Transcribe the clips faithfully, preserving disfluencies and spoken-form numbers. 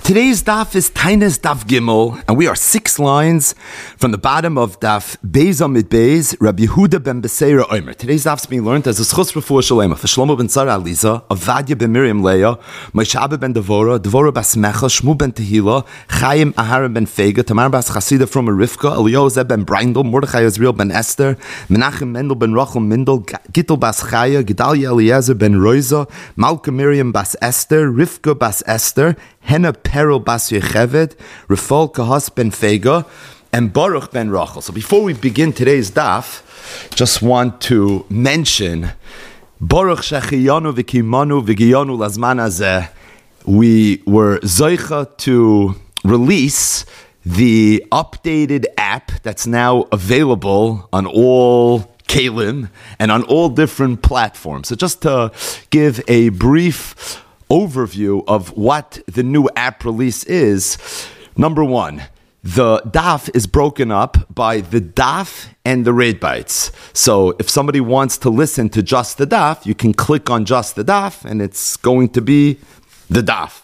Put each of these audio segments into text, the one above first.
Today's daf is Tainas Daf Gimel, and we are six lines from the bottom of daf Beis Amid Beis, Rabbi Yehuda ben Beseira Omer. Today's daf is being learned as a schus refuah shalema for Shlomo ben Tzara Aliza, Avadia ben Miriam Leah, Moshe ben Devora, Devora bas Mecha, Shmu ben Tehila, Chaim Aharon ben Fega, Tamar bas Chasida from Rivka, Eliozer ben Brindel, Mordechai Israel ben Esther, Menachem Mendel ben Rachel Mindel, Gittel bas Chaya, Gedalia Eliezer ben Roiza, Malka Miriam bas Esther, Rivka bas Esther, Henna Perel bas Yechevet, Rafal Kahas ben Fega, and Baruch ben Rachel. So before we begin today's daf, just want to mention Baruch Shechiyanu v'kimanu v'giyanu lazman hazeh. We were zoicha to release the updated app that's now available on all Kalim and on all different platforms. So just to give a brief overview of what the new app release is. Number one, the daf is broken up by the daf and the raid bites. So if somebody wants to listen to just the daf, you can click on just the daf and it's going to be the daf.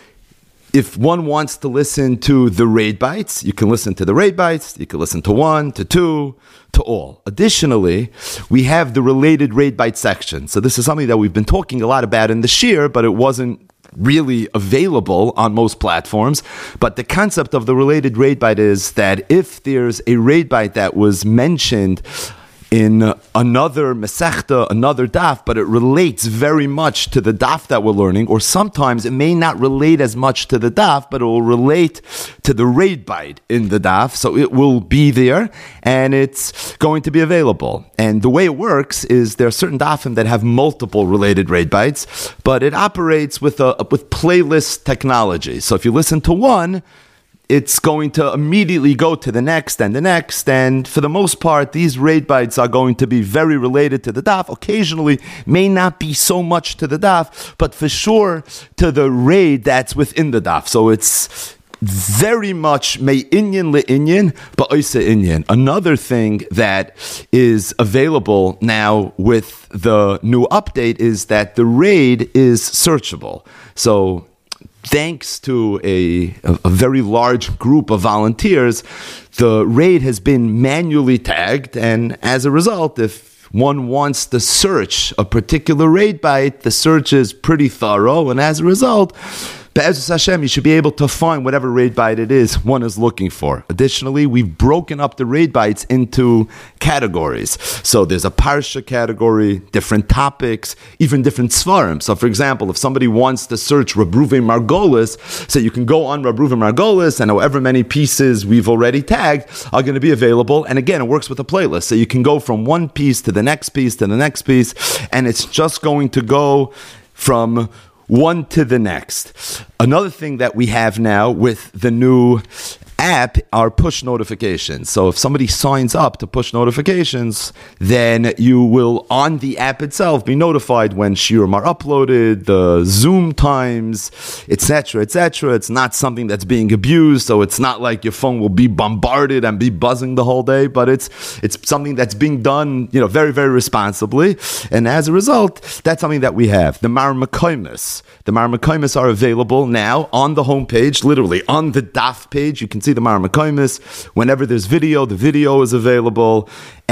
If one wants to listen to the raid bites, you can listen to the raid bites, you can listen to one, to two, to all. Additionally, we have the related raid bite section. So this is something that we've been talking a lot about in the shir, but it wasn't really available on most platforms. But the concept of the related raid bite is that if there's a raid bite that was mentioned in another mesechta, another daf, but it relates very much to the daf that we're learning, or sometimes it may not relate as much to the daf, but it will relate to the raid bite in the daf, so it will be there, and it's going to be available. And the way it works is there are certain dafim that have multiple related raid bites, but it operates with a with playlist technology. So if you listen to one, it's going to immediately go to the next and the next, and for the most part, these raid bites are going to be very related to the daf. Occasionally, may not be so much to the daf, but for sure to the raid that's within the daf. So it's very much may inyan le inyan, but oisa inyan. Another thing that is available now with the new update is that the raid is searchable. So thanks to a, a, a very large group of volunteers, the raid has been manually tagged, and as a result, if one wants to search a particular raid bite, the search is pretty thorough, and as a result, Be'ezus Hashem, you should be able to find whatever raid bite it is one is looking for. Additionally, we've broken up the raid bites into categories. So there's a parsha category, different topics, even different svarim. So for example, if somebody wants to search Reb Ruven Margolis, so you can go on Reb Ruven Margolis, and however many pieces we've already tagged are going to be available. And again, it works with a playlist. So you can go from one piece to the next piece to the next piece, and it's just going to go from one to the next. Another thing that we have now with the new app are push notifications. So if somebody signs up to push notifications, then you will, on the app itself, be notified when shiurim are uploaded, the Zoom times, et cetera, et cetera. It's not something that's being abused, so it's not like your phone will be bombarded and be buzzing the whole day, but it's it's something that's being done, you know, very, very responsibly. And as a result, that's something that we have. The Mar Mekoimis. The Mar Mekoimis are available now on the homepage, literally on the daf page. You can see the Mar Mekoimis. Whenever there's video, the video is available.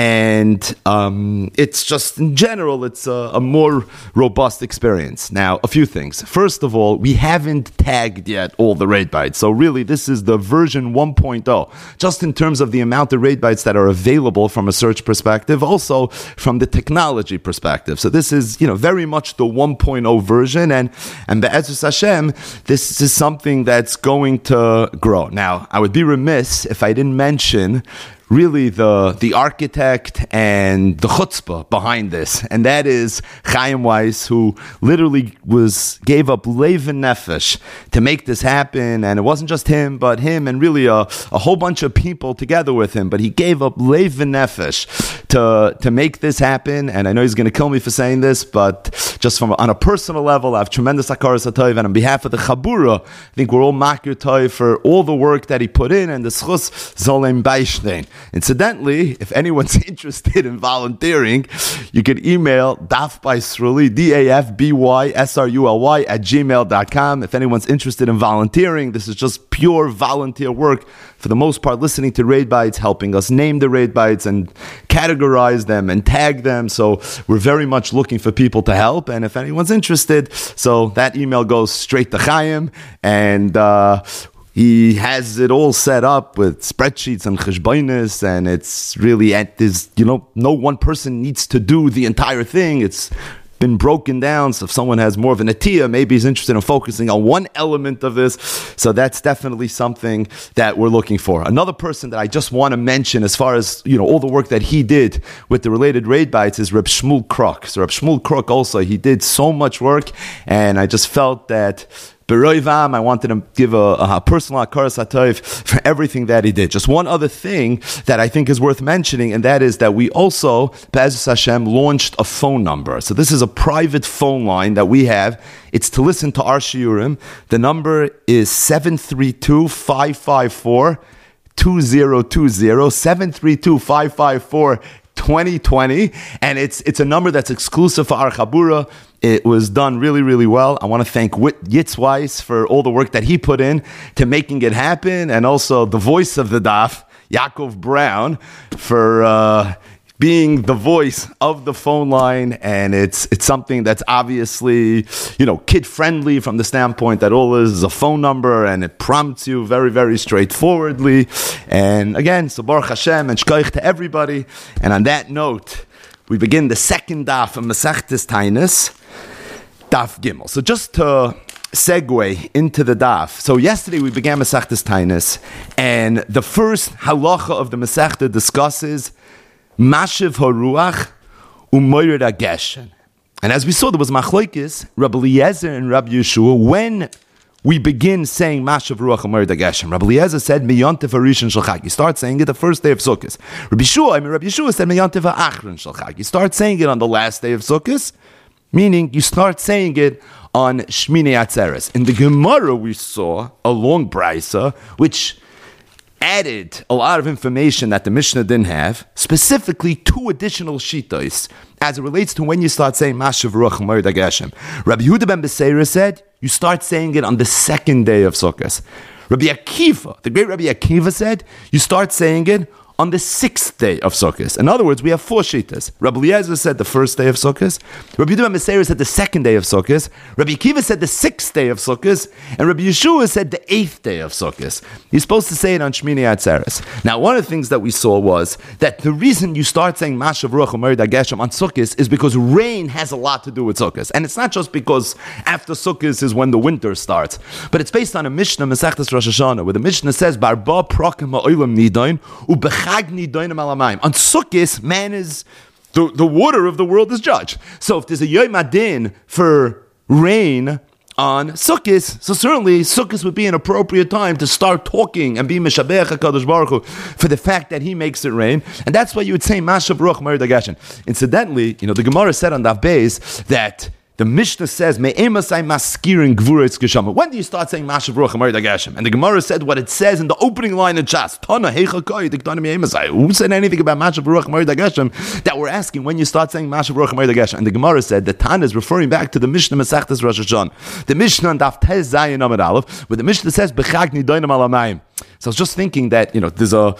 And um, it's just, in general, it's a, a more robust experience. Now, a few things. First of all, we haven't tagged yet all the raid bites. So really, this is the version one point oh. Just in terms of the amount of raid bites that are available from a search perspective, also from the technology perspective. So this is, you know, very much the one point oh version. And, and Be'ezus Hashem, this is something that's going to grow. Now, I would be remiss if I didn't mention really the the architect and the chutzpah behind this, and that is Chaim Weiss, who literally was gave up leiv and nefesh to make this happen. And it wasn't just him, but him and really a, a whole bunch of people together with him. But he gave up leiv and nefesh to to make this happen. And I know he's going to kill me for saying this, but just from on a personal level, I have tremendous hakaras hatov, and on behalf of the Chabura, I think we're all makir tov for all the work that he put in, and the schus zolem beishtein. Incidentally, if anyone's interested in volunteering, you can email dafbysruly, D A F B Y S R U L Y, at gmail dot com. If anyone's interested in volunteering, this is just pure volunteer work. For the most part, listening to raid bites, helping us name the raid bites and categorize them and tag them. So we're very much looking for people to help. And if anyone's interested, so that email goes straight to Chaim, and uh, he has it all set up with spreadsheets and cheshbonis, and it's really at this, you know, no one person needs to do the entire thing. It's been broken down, so if someone has more of an atiyah, maybe he's interested in focusing on one element of this. So that's definitely something that we're looking for. Another person that I just want to mention, as far as, you know, all the work that he did with the related raid bites, is Reb Shmuel Kruk. So Reb Shmuel Kruk also, he did so much work, and I just felt that Beroivam, I wanted to give a, a personal hakaras hatov for everything that he did. Just one other thing that I think is worth mentioning, and that is that we also, Be'ezus Hashem, launched a phone number. So this is a private phone line that we have. It's to listen to our shiurim. The number is seven three two, five five four, two zero two zero, seven three two, five five four, twenty twenty, and it's it's a number that's exclusive for our Chabura. It was done really, really well. I want to thank Whit Yitzweiss for all the work that he put in to making it happen, and also the voice of the daf, Yaakov Brown, for uh, being the voice of the phone line. And it's it's something that's obviously, you know, kid friendly from the standpoint that all is a phone number, and it prompts you very, very straightforwardly. And again, so Baruch Hashem and shkoich to everybody. And on that note, we begin the second daf of Masechtas Taanis, Daf Gimel. So just to segue into the daf. So yesterday we began Masechtas Taanis, and the first halacha of the Masechta discusses Mashiv Haruach u'Moired HaGeshem. And as we saw, there was Machlokes, Rabbi Eliezer and Rabbi Yeshua, when we begin saying Mashiv Haruach u'Moired HaGeshem. Rabbi Eliezer said Miyontif HaRishon Shel Chag. You start saying it the first day of Sukkot. Rabbi Yeshua, I mean Rabbi Yeshua said Miyontif HaAchron Shel Chag. You start saying it on the last day of Sukkot, meaning you start saying it on Shmini Atzeres. In the Gemara we saw a long brisa, which added a lot of information that the Mishnah didn't have, specifically two additional shitos as it relates to when you start saying Mashiv Haruach u'Moired HaGeshem. Rabbi Yehuda ben Beseira said you start saying it on the second day of Sukkot. Rabbi Akiva, the great Rabbi Akiva, said you start saying it on the sixth day of Sukkot. In other words, we have four shitas. Rabbi Eliezer said the first day of Sukkot. Rabbi Yehuda ben Beseira said the second day of Sukkot. Rabbi Akiva said the sixth day of Sukkot. And Rabbi Yeshua said the eighth day of Sukkot. You're supposed to say it on Shmini Atzeres. Now, one of the things that we saw was that the reason you start saying Mashiv Haruach u'Moired HaGeshem on Sukkot is because rain has a lot to do with Sukkot. And it's not just because after Sukkot is when the winter starts, but it's based on a Mishnah, Masechtas Rosh Hashanah, where the Mishnah says, Barba prakim ha'olam nidain u'bechag nidain alamayim. On Sukkot, man is, the, the water of the world is judged. So if there's a Yom Adin for rain on Sukkot, so certainly Sukkot would be an appropriate time to start talking and be Meshabech HaKadosh Baruch Hu for the fact that He makes it rain. And that's why you would say Mashiv Haruach u'Moired HaGeshem. Incidentally, you know, the Gemara said on Daf Beis that the Mishnah says, Me'emasai maskirin gvuretz geshama. When do you start saying Mashiv Haruach u'Moired HaGeshem? And the Gemara said what it says in the opening line of Chas. Tana heicha kai diktana me'emasai. Who said anything about Mashiv Haruach u'Moired HaGeshem? That we're asking when you start saying Mashiv Haruach u'Moied HaGeshem. And the Gemara said that Tana is referring back to the Mishnah Masechtas Rosh Hashanah. The Mishnah on Daf Tes Zayin Amud Aleph, where the Mishnah says Bechag nidainam alamayim. So I was just thinking that, you know, there's a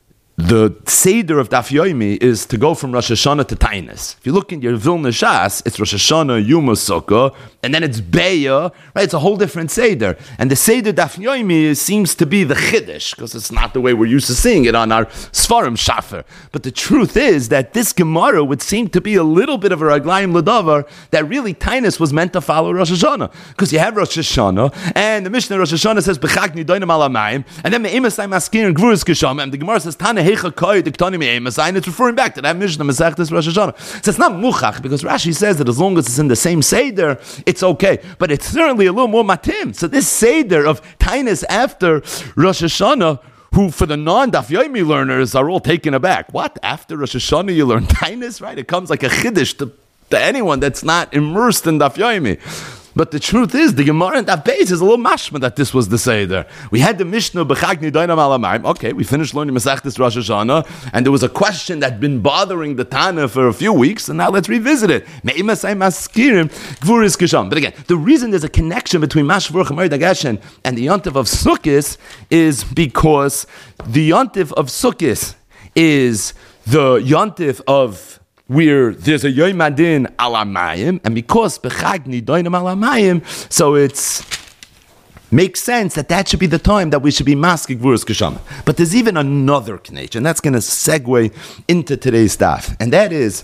the Seder of Daf Yomi is to go from Rosh Hashanah to Taanis. If you look in your Vilna Shas, it's Rosh Hashanah, Yuma Sukkah, and then it's Beya, right? It's a whole different Seder. And the Seder Daf Yomi seems to be the Chiddush, because it's not the way we're used to seeing it on our Sfarim Shafer. But the truth is that this Gemara would seem to be a little bit of a Raglayim L'davar, that really Taanis was meant to follow Rosh Hashanah. Because you have Rosh Hashanah, and the Mishnah Rosh Hashanah says, B'chag nidainam alamayim, and then Me'emasai maskirin gvuretz geshama, and the Gemara says, Tana it's referring back to that Mishnah Masechtas Rosh Hashanah. So it's not muchach, because Rashi says that as long as it's in the same Seder, it's okay. But it's certainly a little more matim. So this Seder of Taanis after Rosh Hashanah, who for the non-Daf Yomi learners are all taken aback. What? After Rosh Hashanah you learn Taanis? Right? It comes like a chiddush to, to anyone that's not immersed in Daf Yomi. But the truth is, the Gemara and Daf Beis is a little mashma that this was the Seder. We had the Mishnah, B'chagni Doinam Alamayim. Okay, we finished learning Masechtas Rosh Hashanah, and there was a question that had been bothering the Tana for a few weeks, and now let's revisit it. But again, the reason there's a connection between Mashvaruch and Merid Agashen and the Yontif of Sukkot is because the Yontif of Sukkot is the Yontif of where there's a Yom Adin Alamayim, and because B'chagni Doinam Alamayim, so it's makes sense that that should be the time that we should be maskig Gvuras Keshama. But there's even another knech, and that's going to segue into today's daf, and that is,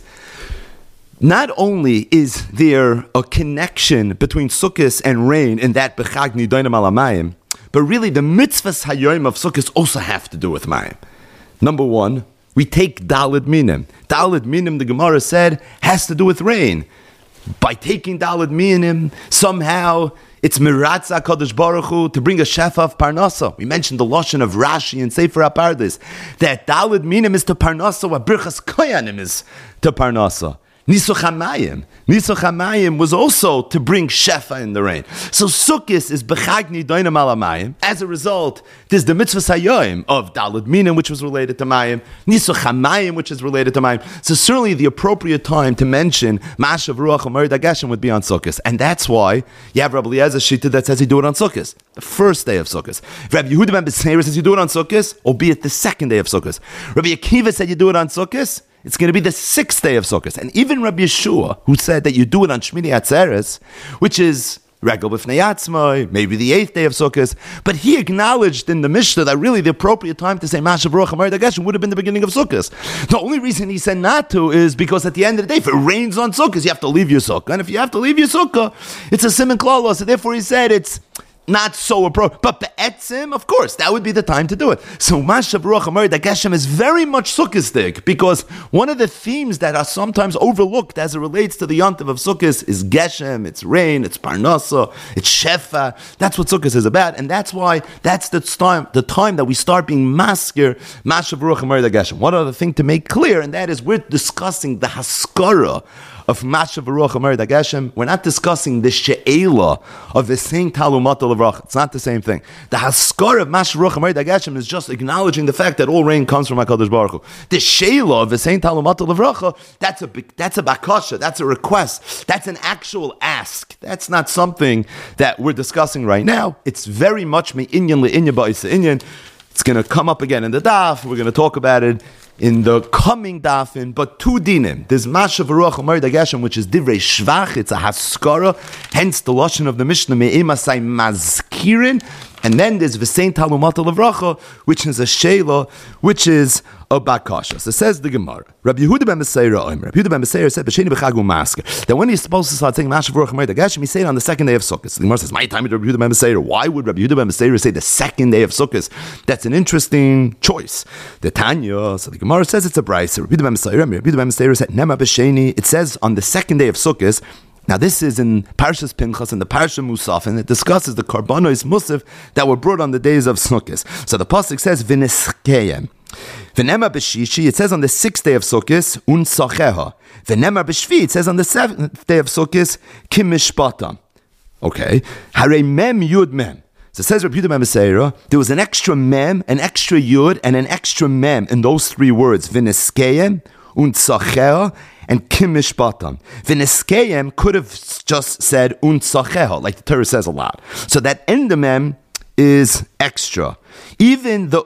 not only is there a connection between Sukkot and rain in that B'chagni Doinam Alamayim, but really the mitzvahs hayoim of Sukkot also have to do with Mayim. Number one, we take Daled Minim. Daled Minim, the Gemara said, has to do with rain. By taking Daled Minim, somehow it's Miratza Kadosh Baruch Hu to bring a shefa of Parnasa. We mentioned the Lashon of Rashi and Sefer HaPardes, that Daled Minim is to Parnasa what Birchas Koyanim is to Parnasa. Nisuch HaMayim. Nisuch HaMayim was also to bring shefa in the rain. So Sukkot is B'chagni Doinam Alamayim. As a result, there's the mitzvah sayoim of Daled Minim, which was related to Mayim, Nisuch HaMayim, which is related to Mayim. So certainly the appropriate time to mention Mashav Ruach and Merid Agashen would be on Sukkot. And that's why you have Rabbi Eliezer Shita that says you do it on Sukkot, the first day of Sukkot. Rabbi Yehuda ben Beseira says you do it on Sukkot, albeit the second day of Sukkot. Rabbi Akiva said you do it on Sukkot, it's going to be the sixth day of Sukkot. And even Rabbi Yeshua, who said that you do it on Shmini Atzeres, which is Regel B'fnei Atzmai, maybe the eighth day of Sukkot, but he acknowledged in the Mishnah that really the appropriate time to say Mashav Ruach and Merid Agashen would have been the beginning of Sukkot. The only reason he said not to is because at the end of the day, if it rains on Sukkot, you have to leave your Sukkah. And if you have to leave your Sukkah, it's a Siman Klala. So therefore he said it's not so appropriate. But be'etzim, of course, that would be the time to do it. So Mashav Ruach and Merid Agashen is very much Sukkot-stik, because one of the themes that are sometimes overlooked as it relates to the Yontiv of Sukkot is Geshem, it's rain, it's Parnasa, it's Shefa. That's what Sukkot is about, and that's why that's the time, the time that we start being masker, Mashav Ruach and Merid Agashen. One other thing to make clear, and that is we're discussing the Haskara of Mashav Ruach and Merid Agashen. We're not discussing the She'ela of the same Talumat Levracha. It's not the same thing. The Haskar of Mashav Ruach and Merid Agashen is just acknowledging the fact that all rain comes from HaKadosh Baruch Hu. The She'ela of the same Talumat Levracha, that's a that's a bakasha, that's a request, that's an actual ask. That's not something that we're discussing right now. It's very much me'inyan le'inyan ba'isa inyan. It's going to come up again in the daf. We're going to talk about it in the coming dafin, but two dinim. There's Mashav Ruach and Merid Agashen, which is divrei shvach. It's a haskara, hence the lashon of the Mishnah me'emasai mazkirin. And then there's V'sein Talumat Levracha, which is a sheila, which is a bakasha. So says the Gemara. Rabbi Yehuda ben Beseira Omer. Rabbi Yehuda ben Beseira said, B'sheni b'chagu masker. That when he's supposed to start saying Mashav Ruach and Merid Agashen, he say it on the second day of Sukkot. So the Gemara says, my time with Rabbi Yehuda ben Beseira. Why would Rabbi Yehuda ben Beseira say the second day of Sukkot? That's an interesting choice. The Tanya, so the Gemara says it's a brayso. Rabbi Yehuda ben Beseira, Rabbi Yehuda ben Beseira said, Nema b'sheni. It says on the second day of Sukkot. Now this is in Parshas Pinchas and the Parsha Musaf, and it discusses the Karbanos Musaf that were brought on the days of Sukkot. So the pasuk says V'niskeyem. V'nemar b'shishi, it says on the sixth day of Sukkot, Unsacheha. V'nemar b'shvi, it says on the seventh day of Sukkot, Kim mishpatam. Okay. Harei mem yud mem. So it says Rabbi Yehuda ben Beseira, there was an extra mem, an extra yud, and an extra mem in those three words. V'niskeyem, Unsacheha, and Kim Mishpatam. V'niskeyem could have just said Unsacheha, like the Torah says a lot. So that endemem is extra. Even the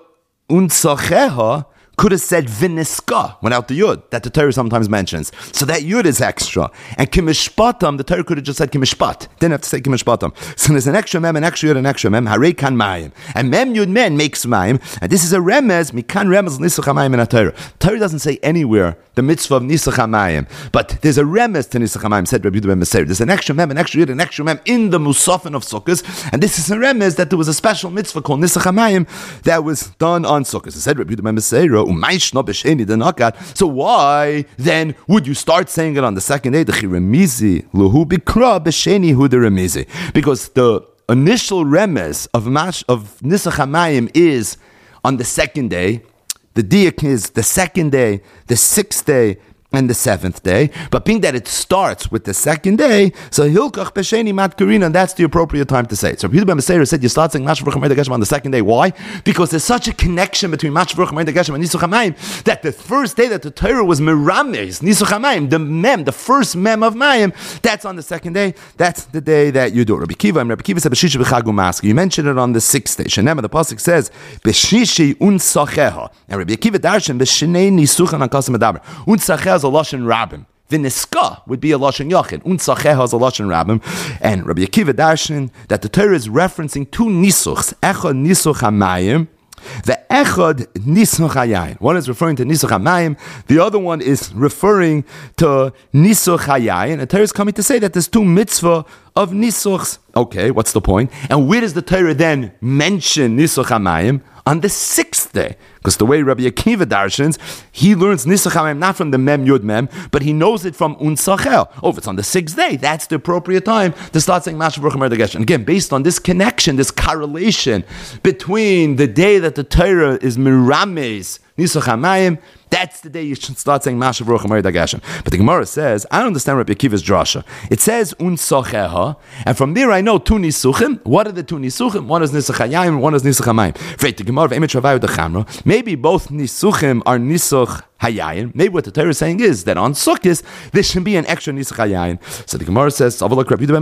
Unsacheha could have said V'niska without the Yud, that the Torah sometimes mentions. So that Yud is extra. And Kimishpatam, the Torah could have just said Kimishpat. Didn't have to say Kimishpatam. So there's an extra Mem, an extra Yud, an extra Mem. Harei kan Mayim. And Mem Yud Men makes Mayim. And this is a remez, Mikan remez Nisuch HaMayim in a Torah. Torah doesn't say anywhere the mitzvah of Nisuch HaMayim. But there's a remez to Nisuch HaMayim, said Rabbi Yehuda ben Beseira. There's an extra Mem, an extra Yud, an extra Mem in the Musafin of Sukkot. And this is a remez that there was a special mitzvah called Nisuch HaMayim that was done on Sukkot. So said Rabbi Yehuda ben Beseira, so why then would you start saying it on the second day? Because the initial remez of Mash of Nisuch HaMayim is on the second day. The diak is the second day, the sixth day, and the seventh day, but being that it starts with the second day, so Hilkach Besheni Mat Karina, and that's the appropriate time to say it. So Rabbi Yehuda ben Beseira said you start saying Mashav Ruach Geshem on the second day. Why? Because there's such a connection between Mashav Ruach Geshem and Nisuch HaMayim that the first day that the Torah was Merames, Nisuch HaMayim, the mem, the first mem of Mayim, that's on the second day. That's the day that you do. Rabbi Kiva and Rabbi Kiva said B'shishi B'chagu Maski. You mentioned it on the sixth day. Shenem, the pasuk says B'shishi Unsacheha, and Rabbi Kiva darshan B'shinei Nisuchan Akasim Medaber. Unsacheha is a lashon rabbim. V'niska would be a lashon yachid. Unsacheha is a lashon rabbim. And Rabbi Akiva darshan that the Torah is referencing two nisuchs. Echad nisuch hamayim. The echad nisuch hayayin. One is referring to nisuch hamayim. The other one is referring to nisuch hayayin. The Torah is coming to say that there's two mitzvah of nisuchs. Okay, what's the point? And where does the Torah then mention nisuch hamayim? On the sixth day. Because the way Rabbi Akiva darshans, he learns Nisuch HaMayim not from the Mem Yud Mem, but he knows it from Unsachel. Oh, if it's on the sixth day, that's the appropriate time to start saying Mashav Ruach Geshem. Again, based on this connection, this correlation between the day that the Torah is Mirames, Nisuch HaMayim, that's the day you should start saying Mashav Ruach Geshem. But the Gemara says, I don't understand Rabbi Akiva's drasha. It says Unsacheha, and from there I know two Nisuchim. What are the two Nisuchim? One is Nisuch HaYayim, one is Nisuch HaMayim. Maybe both Nisuchim are Nisuch Hayayin. Maybe what the Torah is saying is that on Sukkot there should be an extra Nisuch Hayayin. So the Gemara says, no,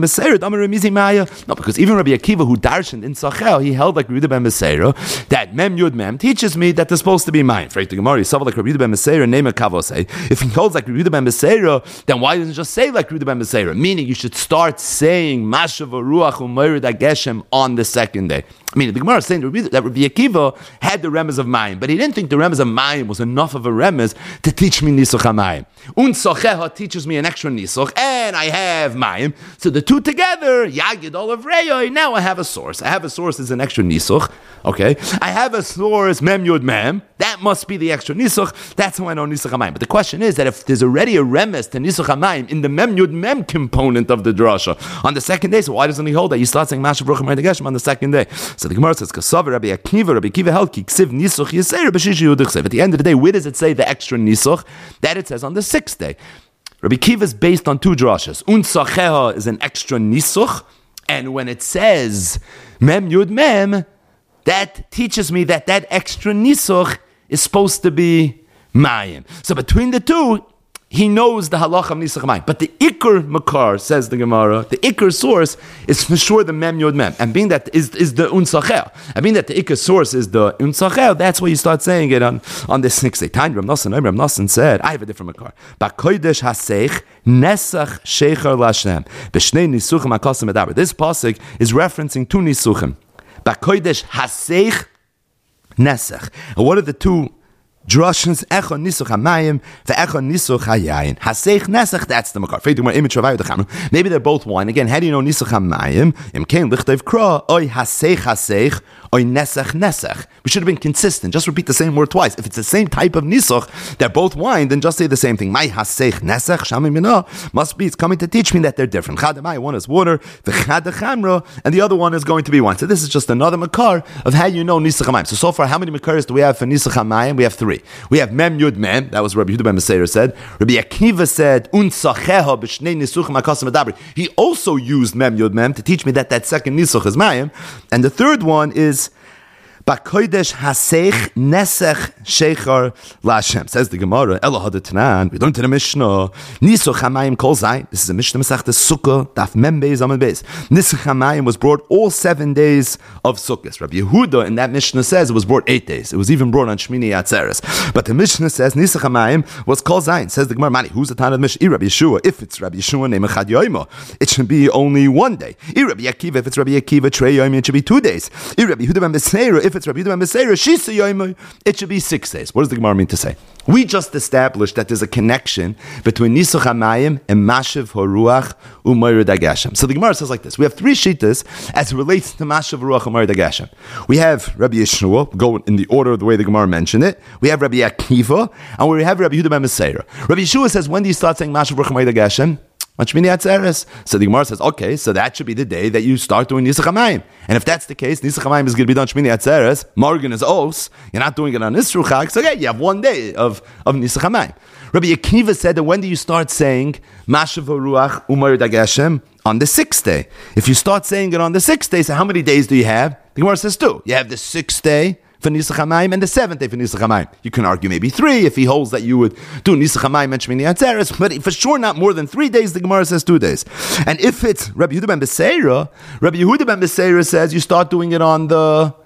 because even Rabbi Akiva, who darshaned in Sachel, he held like Rabbi ben Beseira that Mem Yud Mem teaches me that they're supposed to be mine. For the Gemara, like Rabbi ben Beseira, name a kavosei. If he holds like Rabbi ben Beseira, then why doesn't he just say like Rabbi ben Beseira? Meaning you should start saying Mashav Ruach Umayrid Geshem on the second day. I mean, the Gemara is saying that Rabbi Akiva had the remez of Mayim, but he didn't think the remez of Mayim was enough of a remez to teach me Nisuch HaMayim. Unsacheha teaches me an extra Nisuch, and I have Mayim. So the two together, Yagid Olav Reyoy, now I have a source. I have a source as an extra Nisuch, okay? I have a source, Mem Yud Mem, that must be the extra Nisuch, that's how I know Nisuch HaMayim. But the question is that if there's already a remez to Nisuch HaMayim in the Mem Yud Mem component of the drasha, on the second day, so why doesn't he hold that? You start saying Mashav Ruach Geshem on the second day. So the Gemara says, Kasav Rabbi Akiva, Rabbi Akiva held ki ksiv nisuch yisei Rabbi Shishi Yudich. At the end of the day, where does it say the extra nisuch? That it says on the sixth day. Rabbi Akiva is based on two drashas. Unsacheha is an extra nisuch, and when it says Mem Yud Mem, that teaches me that that extra nisuch is supposed to be Mayim. So between the two, he knows the halach of Nisuch HaMayim. But the Iker Makar, says the Gemara, the Iker source is for sure the Mem Yod Mem. And being that is, is the Unsachel. And being that the Iker source is the Unsachel, that's why you start saying it on, on this sixth day. Tanya Ram Nosson, Ram Nosson said, I have a different Makar. Ba'kodesh haseich nesach shecher lashem. B'shnei nisuchim akasim edaber. This pasuk is referencing two nisuchim. Ba'kodesh haseich nesach. And what are the two drashans? Echon nisuch hamayim, ve'echon nisuch hayayin. Haseich nesach, that's the makar. Maybe they're both one. Again, how do you know nisuch hamayim? Im kein lichtev kra, oy haseich haseich, oy nesach nesach. We should have been consistent. Just repeat the same word twice. If it's the same type of nisuch, they're both wine, then just say the same thing. My haseich nesach, shamim mina, must be, it's coming to teach me that they're different. Chadamai, one is water, v'chad chamra, and the other one is going to be wine. So this is just another makar of how you know nisuch hamayim. So, so far, how many makars do we have for nisuch hamayim? We have three. We have Mem Yud Mem, that was Rabbi Yehuda ben Beseira said. Rabbi Akiva said, Unsacheha b'shnei nisuchim akasim adabri. He also used Mem Yud Mem to teach me that that second nisuch is Mayim. And the third one is Ba'kodesh haseich nesech sheichar la'Hashem. Says the Gemara, Elohad Tanan. We learned in the Mishnah, Nisuch hamayim kol zayin. This is a Mishnah Masechta Sukkah, Daf Mem Beis Amud Beis. Nisuch hamayim was brought all seven days of Sukkot. Rabbi Yehuda in that Mishnah says it was brought eight days. It was even brought on Shmini Atzeres. But the Mishnah says Nisuch hamayim was kol zayin. Says the Gemara, Mani, who's the Tana of the Mishnah? Rabbi Yeshua. If it's Rabbi Yeshua, name echad yoyma, it should be only one day. Rabbi Akiva, if it's Rabbi Akiva, trei yoyma, it should be two days. Rabbi Yehuda ben Beseira, if it's Rabbi Yehuda ben Beseira, Shisa Yoimai, it should be six days. What does the Gemara mean to say? We just established that there's a connection between Nisuch HaMayim and Mashav HaRuach Umayrid Agashem. So the Gemara says like this. We have three shittas as it relates to Mashav HaRuach Umayrid Agashem. We have Rabbi Yeshua, go in the order of the way the Gemara mentioned it. We have Rabbi Akiva, and we have Rabbi Yehuda ben Beseira. Rabbi Yeshua says, when do you start saying Mashav HaRuach Umayrid Agashem? So the Gemara says, okay, so that should be the day that you start doing Nisuch HaMayim. And if that's the case, Nisuch HaMayim is going to be done Shmini Atzeres, Morgan is Os, you're not doing it on Nisru Chag, so yeah, you have one day of, of Nisuch HaMayim. Rabbi Akiva said that when do you start saying Mashav Ruach Umar Dageshem? On the sixth day. If you start saying it on the sixth day, so how many days do you have? The Gemara says two. You have the sixth day for Nisach HaMayim and the seventh day for Nisach HaMayim. You can argue maybe three if he holds that you would do Nisach HaMayim and Shmini Atzeres, but for sure not more than three days. The Gemara says two days. And if it's Rabbi Yehuda ben Beseira, Rabbi Yehuda ben Beseira says you start doing it on the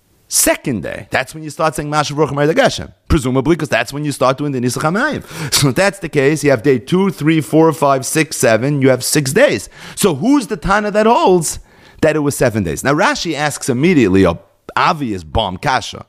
second day. That's when you start saying Mashav Ruach Umar Dageshem. Presumably, because that's when you start doing the Nisach HaMayim. So if that's the case, you have day two, three, four, five, six, seven, you have six days. So who's the Tana that holds that it was seven days? Now Rashi asks immediately a obvious bomb kasha.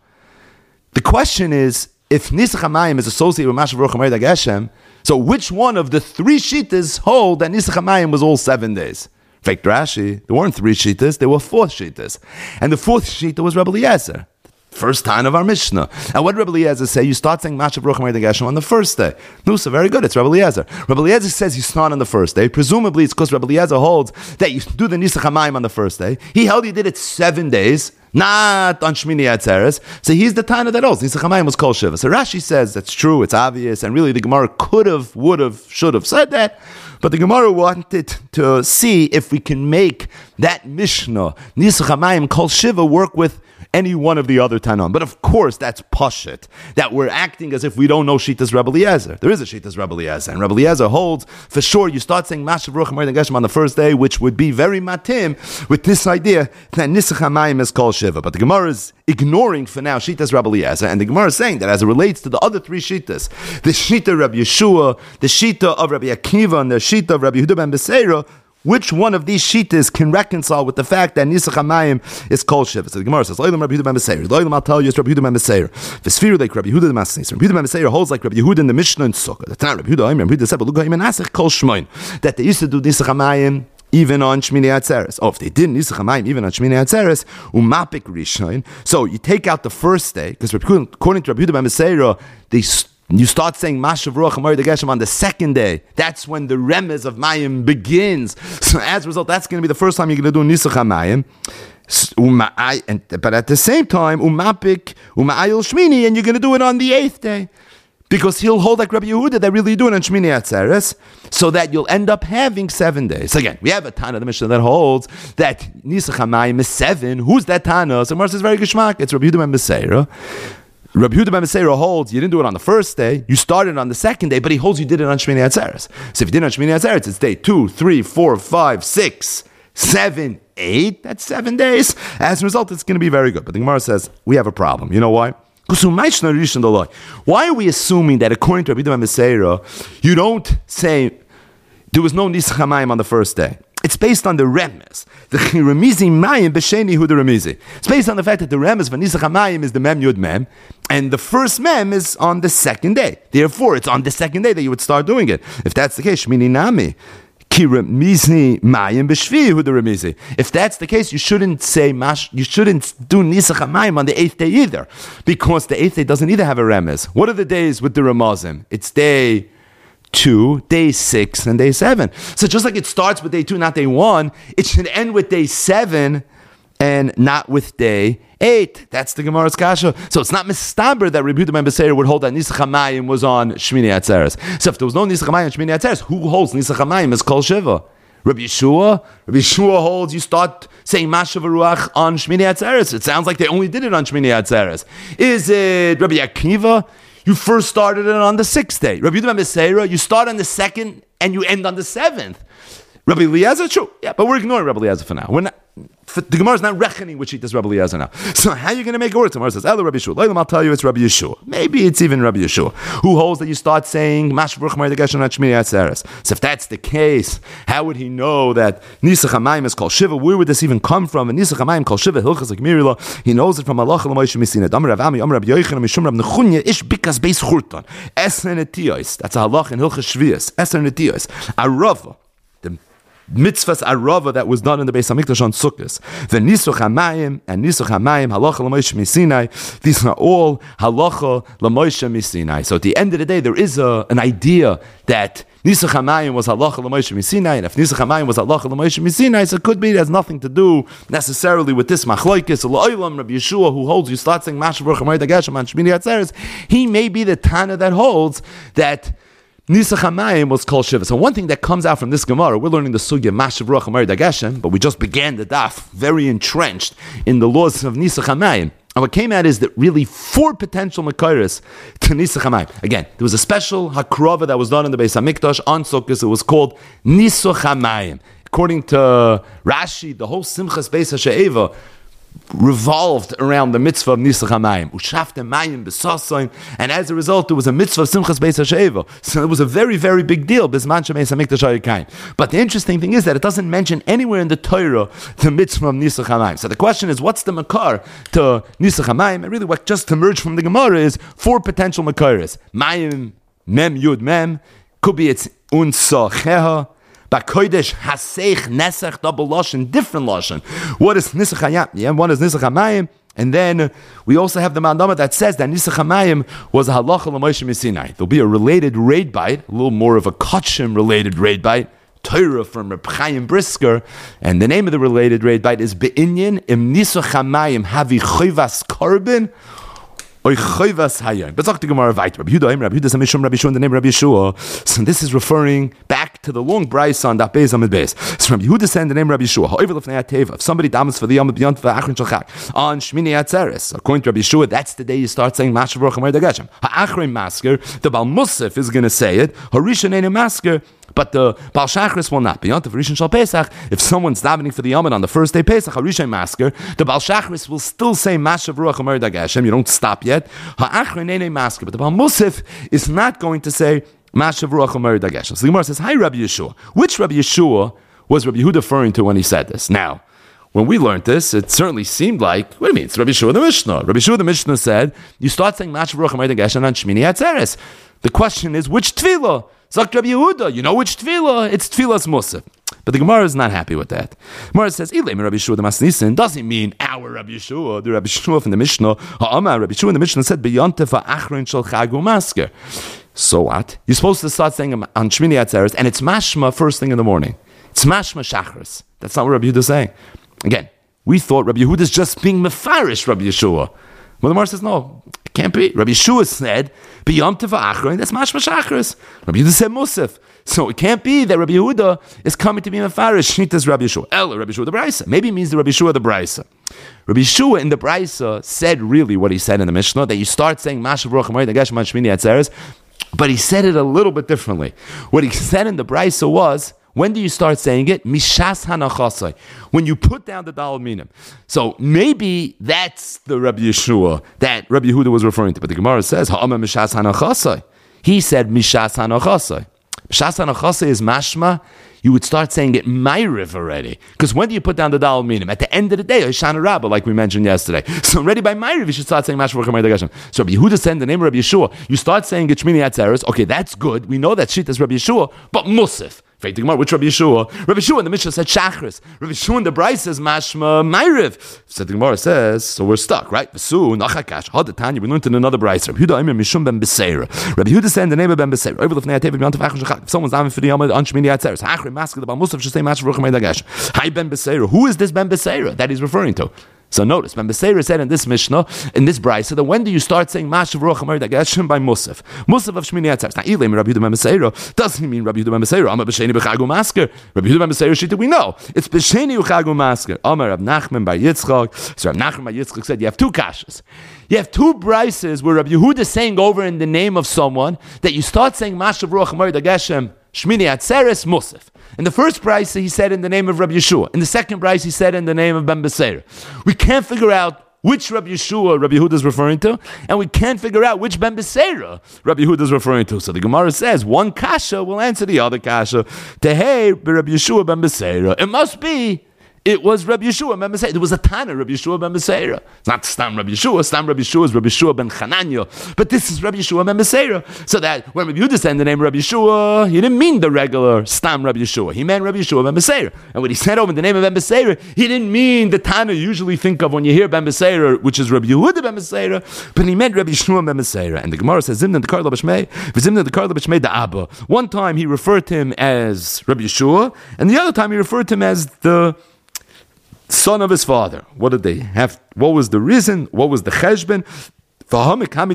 The question is, if Nisach HaMayim is associated with Mashav Ruach Umar Dageshem, so which one of the three shittas hold that Nisach HaMayim was all seven days? In fact, Rashi, there weren't three shittas, there were four shittas. And the fourth shitta was Rabbi Eliezer, first time of our Mishnah. And what did Rabbi Eliezer say? You start saying Mashav Ruach Umar Dageshem on the first day. Nusa, very good, it's Rabbi Eliezer. Rabbi Eliezer says you start on the first day. Presumably it's because Rabbi Eliezer holds that you do the Nisach HaMayim on the first day. He held you did it seven days, not on Shmini Atzeres. So he's the Tana that holds Nisach HaMayim was Kol Shiva. So Rashi says that's true, it's obvious, and really the Gemara could have, would have, should have said that. But the Gemara wanted to see if we can make that Mishnah, Nisach HaMayim Kol Shiva, work with any one of the other Tanan. But of course, that's Pashit, that we're acting as if we don't know Shitas Rabbi Eliezer. There is a Shitas Rabbi Eliezer, and Rabbi Eliezer holds, for sure, you start saying Mashav Ruach Umar Dageshem on the first day, which would be very matim with this idea that Nisach HaMayim is Kol Shiva. But the Gemara is ignoring for now Shitas Rabbi Eliezer, and the Gemara is saying that as it relates to the other three Shitas, the Shita Rabbi Yeshua, the Shita of Rabbi Akiva, and the Shita of Rabbi Yehuda ben Beseira, which one of these shitas can reconcile with the fact that Nisach HaMayim is Kol Shiva? So the Gemara says, Lo'ilam Rabbi Yehuda ben Beseira. Lo'ilam, I'll tell you, it's Rabbi Yehuda ben Beseira. V'sfiru like Rabbi Yehuda ben Masnis. Rabbi Yehuda ben Beseira holds like Rabbi Yehuda in the Mishnah in Sukkah. That's not Rabbi Yehuda. Rabbi Yehuda said, but look, Asich Kol Shmoin. That they used to do Nisach HaMayim even on Shmini Atzeres. Oh, if they didn't Nisach HaMayim even on Shmini Atzeres, umapik Rishon. So you take out the first day, because according to Rabbi Yehuda ben Beseira, they you start saying Mashav Ruach Umar Dageshem on the second day. That's when the remez of Mayim begins. So as a result, that's going to be the first time you're going to do Nisach HaMayim. But at the same time, Umapik, Uma'ayil Shmini, and you're going to do it on the eighth day. Because he'll hold like Rabbi Yehuda that really do it on Shmini Atzeres, so that you'll end up having seven days. Again, we have a Tana, the Mishnah, that holds that Nisach HaMayim is seven. Who's that Tana? So Mar says very geschmack. It's Rabbi Yehuda ben Beseira. Rabbi Yehuda ben Beseira holds you didn't do it on the first day, you started on the second day, but he holds you did it on Shmini Atzeres. So if you did it on Shmini Atzeres, it's day two, three, four, five, six, seven, eight. That's seven days. As a result, it's going to be very good. But the Gemara says we have a problem. You know why? Why are we assuming that according to Rabbi Yehuda ben Beseira, you don't say there was no Nisach HaMayim on the first day? It's based on the remes. The Remizi Mayim b'sheni hu the Remizi. It's based on the fact that the remes of Nisach HaMayim is the mem yud mem, and the first mem is on the second day. Therefore, it's on the second day that you would start doing it. If that's the case, Shmini Nami. Ki Remizi Mayim b'shvi hu the Remizi. If that's the case, you shouldn't say mash. You shouldn't do Nisach HaMayim on the eighth day either, because the eighth day doesn't either have a remes. What are the days with the Ramazim? It's day two, day six, and day seven. So just like it starts with day two, not day one, it should end with day seven and not with day eight. That's the Gemara's kasha. So it's not mistaber that Rabbi Yehuda ben Beseira would hold that Nisach HaMayim was on Shmini Atzeres. So if there was no Nisach HaMayim on Shmini Atzeres, who holds Nisach HaMayim as Kol Shiva? Rabbi Yeshua? Rabbi Yeshua holds you start saying Mashav Ruach on Shmini Atzeres. It sounds like they only did it on Shmini Atzeres. Is it Rabbi Akiva? You first started it on the sixth day. Rabbi Yehuda ben Beseira, you start on the second and you end on the seventh. Rabbi Eliezer, true. Yeah, but we're ignoring Rabbi Eliezer for now. We're not, for, the Gemara is not reckoning which Shitas Rabbi Eliezer now. So how are you going to make it work? The Gemara says, Elo Rabbi Yeshua. I'll tell you it's Rabbi Yeshua. Maybe it's even Rabbi Yeshua, who holds that you start saying Mashav Ruach Umar Dageshem on Shmini Atzeres. So if that's the case, how would he know that Nisach HaMayim is Kol Shiva? Where would this even come from? And Nisach HaMayim Kol Shiva, Hilchas like Mirila, he knows it from Allah L'Moshe Misina. Amar Rav Ami, Amar Rav Yochanan, Mishum Rav Nechunya, Ish Bikas Beis Churton. Eser Netiyos. That's a halach in Hilchas Shvius. Eser Netiyos. Arava. Mitzvahs arava that was done in the Beis Hamikdash on Sukkos. The Nisuch HaMayim and Nisuch HaMayim halacha l'Moshe Misinai. These are all halacha l'Moshe Misinai. So at the end of the day, there is a, an idea that Nisuch HaMayim was halacha l'Moshe Misinai, and if Nisuch HaMayim was halacha l'Moshe Misinai, so it could be it has nothing to do necessarily with this machlokes. L'olam Rabbi Yeshua, who holds you start saying Mashav Ruach Umar Dageshem on Shmini Atzeres, he may be the Tana that holds that Nisach HaMayim was called Shiva. So one thing that comes out from this Gemara, we're learning the Sugya Mashav Ruach HaMeir Dageshem, but we just began the daf very entrenched in the laws of Nisach HaMayim. And what came out is that really four potential Makairis to Nisach HaMayim. Again, there was a special Hakrava that was done in the Beis HaMikdash on Sukkot. It was called Nisach HaMayim. According to Rashi, the whole Simchas Beis HaShe'eva revolved around the mitzvah of Nisach HaMayim. Ushaftem mayim b'sasayin. And as a result, there was a mitzvah of Simchas Beis HaShe'eva. So it was a very, very big deal. Bisman Shemeis HaMikdash HaYikayim. But the interesting thing is that it doesn't mention anywhere in the Torah the mitzvah of Nisach HaMayim. So the question is, what's the makar to Nisach HaMayim? And really what just emerged from the Gemara is four potential makaris. Mayim, mem, yud, mem. Could be it's unsa cheha. By Kodesh, Haseich, Nesach, double Lashon, different Lashon. What is Nisach HaYam? Yeah, what is Nisach HaMayim? And then we also have the Mandama that says that Nisach HaMayim was a halacha l'Moshe Misinai. There'll be a related raid bite, a little more of a Kachim related raid bite, Torah from Reb Chaim Brisker, and the name of the related raid bite is Be'inyan im Nisach HaMayim havi choivas korban. But talk to Gemara weiter. Rabbi Yehuda, Rabbi Yehuda, Samishum, Rabbi Yeshua, in the name of Rabbi Yeshua. So this is referring back to the long brayso on that Beis Amid Beis. So Rabbi Yehuda said in the name of Rabbi Yeshua, if somebody damas for the Yom beyond for Achron Shalchak on Shmini Atzeres, according to Rabbi Yeshua, that's the day you start saying Mashav Ruach HaMeir Dageshem. Ha'achron masker, the Bal Musaf is going to say it. Harishan ain't a masker. But the Baal Shachris will not be. Yontif Rishon Shal Pesach, if someone's davening for the Yom on the first day Pesach, Harishay Masker, the Baal Shachris will still say Mashav Ruach HaMeir Dageshem. You don't stop yet. Ha'achron ain't a masker. But the Baal Musaf is not going to say Mashav Ruach HaMeir Dageshem. So the Gemara says, Hi Rabbi Yeshua. Which Rabbi Yeshua was Rabbi Yehuda referring to when he said this? Now, when we learned this, it certainly seemed like, what do you mean? It's Rabbi Yeshua the Mishnah. Rabbi Yeshua the Mishnah said, you start saying Mashav Ruach HaMeir Dageshem on Shmini Atzeres. The question is, which tefillah? Zok Rabbi Yehuda, you know which tefillah? It's tefillah's Musaf. But the Gemara is not happy with that. The Gemara says, Ilay Rabbi Yeshua the Masnisin doesn't mean our Rabbi Yeshua, the Rabbi Yeshua from the Mishnah. Ha'amar, Rabbi Yeshua in the Mishnah said, B'yontefa achron shel chagu masker. So what? You're supposed to start saying on Shmini Atzeres, and it's mashma first thing in the morning. It's mashma shachris. That's not what Rabbi Yehuda is saying. Again, we thought Rabbi Yehuda is just being mefarish Rabbi Yeshua. Well, the Gemara says, no, it can't be. Rabbi Yeshua said, B'yom teva achron, that's mashma shachris. Rabbi Yehuda said Musaf. So it can't be that Rabbi Yehuda is coming to be mefarish. Shnitas Rabbi Yeshua. El, Rabbi Yeshua the Braisa. Maybe it means the Rabbi Yeshua the Braisa. Rabbi Yeshua in the Braisa said really what he said in the Mishnah, that you start saying Mashav Ruach HaMeir Dageshem on Shmini Atzeres, but he said it a little bit differently. What he said in the Braisa was, when do you start saying it? Mishas hanachasai. When you put down the Daled Minim. So maybe that's the Rabbi Yeshua that Rabbi Yehuda was referring to. But the Gemara says, Ha'ama mishas hanachasai. He said mishas hanachasai. Mishas hanachasai is mashma. You would start saying it Ma'ariv already. Because when do you put down the Daled Minim? At the end of the day, Hoshana Rabbah, like we mentioned yesterday. So already by Ma'ariv, you should start saying Mashav Ruach HaMeir Dageshem. So Rabbi Yehuda said in the name of Rabbi Yeshua, you start saying it Shmini Atzeres. Okay, that's good. We know that Shit is Rabbi Yeshua, but Musaf. Which Rabbi Yeshua? Rabbi Yeshua in the Mishnah said Shachris. Rabbi Yeshua in the Braisa says Mashma Ma'ariv. So the Gemara says, so we're stuck, right? Vesu Nachakash Hadatanya. We learned in another Braisa. Rabbi Yehuda Aimer Mishum Ben Beseira. Rabbi Yehuda said in the name of Ben Beseira. If someone's having for the Yom on Shmini Atzeres, Hachrim Masked about Musaf should say Mashav Ruach HaMeir Dageshem. Hi Ben Beseira. Who is this Ben Beseira that he's referring to? So notice, Ben Beseira said in this Mishnah, in this Braisa, that when do you start saying Mashav Ruach HaMeir Dageshem by Musaf? Musaf of Shmini Atzeres. Now, Ilay Rabbi Yehuda Ben Beseira doesn't mean Rabbi Yehuda Ben Beseira. Amar B'Sheni B'Chagu Masker. Rabbi Yehuda Ben Beseira Shita we know. It's B'Sheni B'Chagu Masker. Amar Rab Nachman by Yitzchak. So Rab Nachman by Yitzchak said you have two kashas. You have two Braisas where Rabbi Yehuda is saying over in the name of someone that you start saying Mashav Ruach HaMeir Dageshem Shmini Atzeres Musaf. In the first price, he said in the name of Rabbi Yeshua. In the second price, he said in the name of Ben Beseira. We can't figure out which Rabbi Yeshua Rabbi Yehuda is referring to, and we can't figure out which Ben Beseira Rabbi Yehuda is referring to. So the Gemara says, one kasha will answer the other kasha. Tehei Rabbi Yeshua Ben Beseira. It must be it was Rabbi Yeshua Ben Beseira. There was a Tana, Rabbi Yeshua Ben Beseira. It's not Stam Rabbi Yeshua. Stam Rabbi Yeshua is Rabbi Yeshua Ben Chananya. But this is Rabbi Yeshua Ben Beseira. So that when Rabbi Yehuda said the name Rabbi Yeshua, he didn't mean the regular Stam Rabbi Yeshua. He meant Rabbi Yeshua Ben Beseira. And when he said over the name of Ben Beseira, he didn't mean the Tana you usually think of when you hear Ben Beseira, which is Rabbi Yehuda Ben Beseira, but he meant Rabbi Yeshua Ben Beseira. And the Gemara says, Zimna the Karla B'Shmei, Zimna the Karla B'Shmei the Abba. One time he referred to him as Rabbi Yeshua, and the other time he referred to him as the son of his father. What did they have? What was the reason? What was the cheshbon? Before he got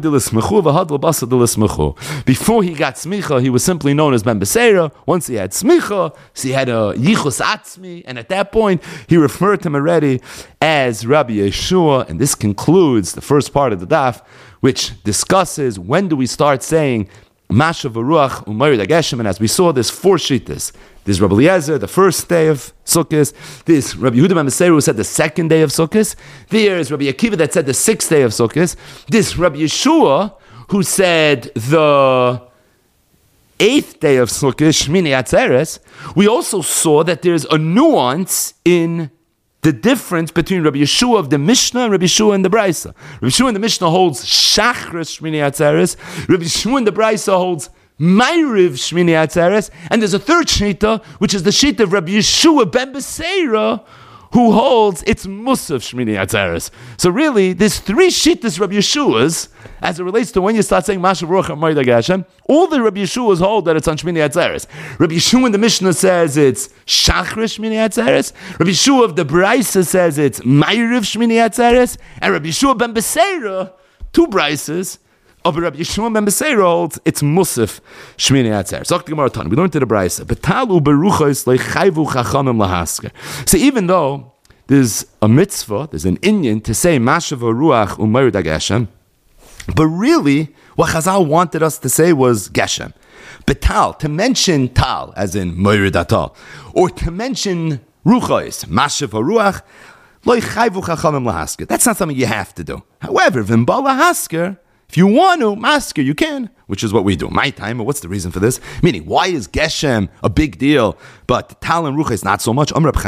smicha, he was simply known as Ben Beseira. Once he had smicha, so he had a yichus atzmi, and at that point, he referred to him already as Rabbi Yeshua, and this concludes the first part of the daf, which discusses when do we start saying Masha v'ruach u'mayrid hageshem, and as we saw, there's four shittas. There's Rabbi Eliezer, the first day of Sukkot. There's Rabbi Yehuda ben Beseira, who said the second day of Sukkot. There's Rabbi Akiva that said the sixth day of Sukkot. There's Rabbi Yeshua, who said the eighth day of Sukkot, Shmini Atzeres. We also saw that there's a nuance in the difference between Rabbi Yeshua of the Mishnah and Rabbi Yeshua in the Braisa. Rabbi Yeshua in the Mishnah holds Shachris Shmini Atzeres. Rabbi Yeshua in the Braisa holds Ma'ariv Shmini Atzeres, and there's a third shita, which is the shita of Rabbi Yeshua ben Beseira, who holds it's Musaf Shmini Atzeres. So really, there's three shitas Rabbi Yeshua's as it relates to when you start saying Mashav Ruach HaMayid HaGashem. All the Rabbi Yeshua's hold that it's on Shmini Atzeres. Rabbi Yeshua in the Mishnah says it's Shachris Shmini Atzeres. Rabbi Yeshua of the Braisa says it's Ma'ariv Shmini Atzeres, and Rabbi Yeshua ben Beseira, two Braisas of Rabbi Yeshua ben Beseira holds it's Musaf Shmini Atzeres. So we learned to the Braisa. Betalu beruchos leichayvu chachamim lahasker. So even though there's a mitzvah, there's an inyan to say Mashav Ruach u'mayrid hageshem, but really what Chazal wanted us to say was Geshem. Betal, to mention Tal, as in Mayrid Atal, or to mention Ruchos, Mashav Ruach, leichayvu chachamim lahasker. That's not something you have to do. However, v'imba lahasker, if you want to, masker, you can, which is what we do. My time, what's the reason for this? Meaning, why is Geshem a big deal, but Tal and Rucha is not so much?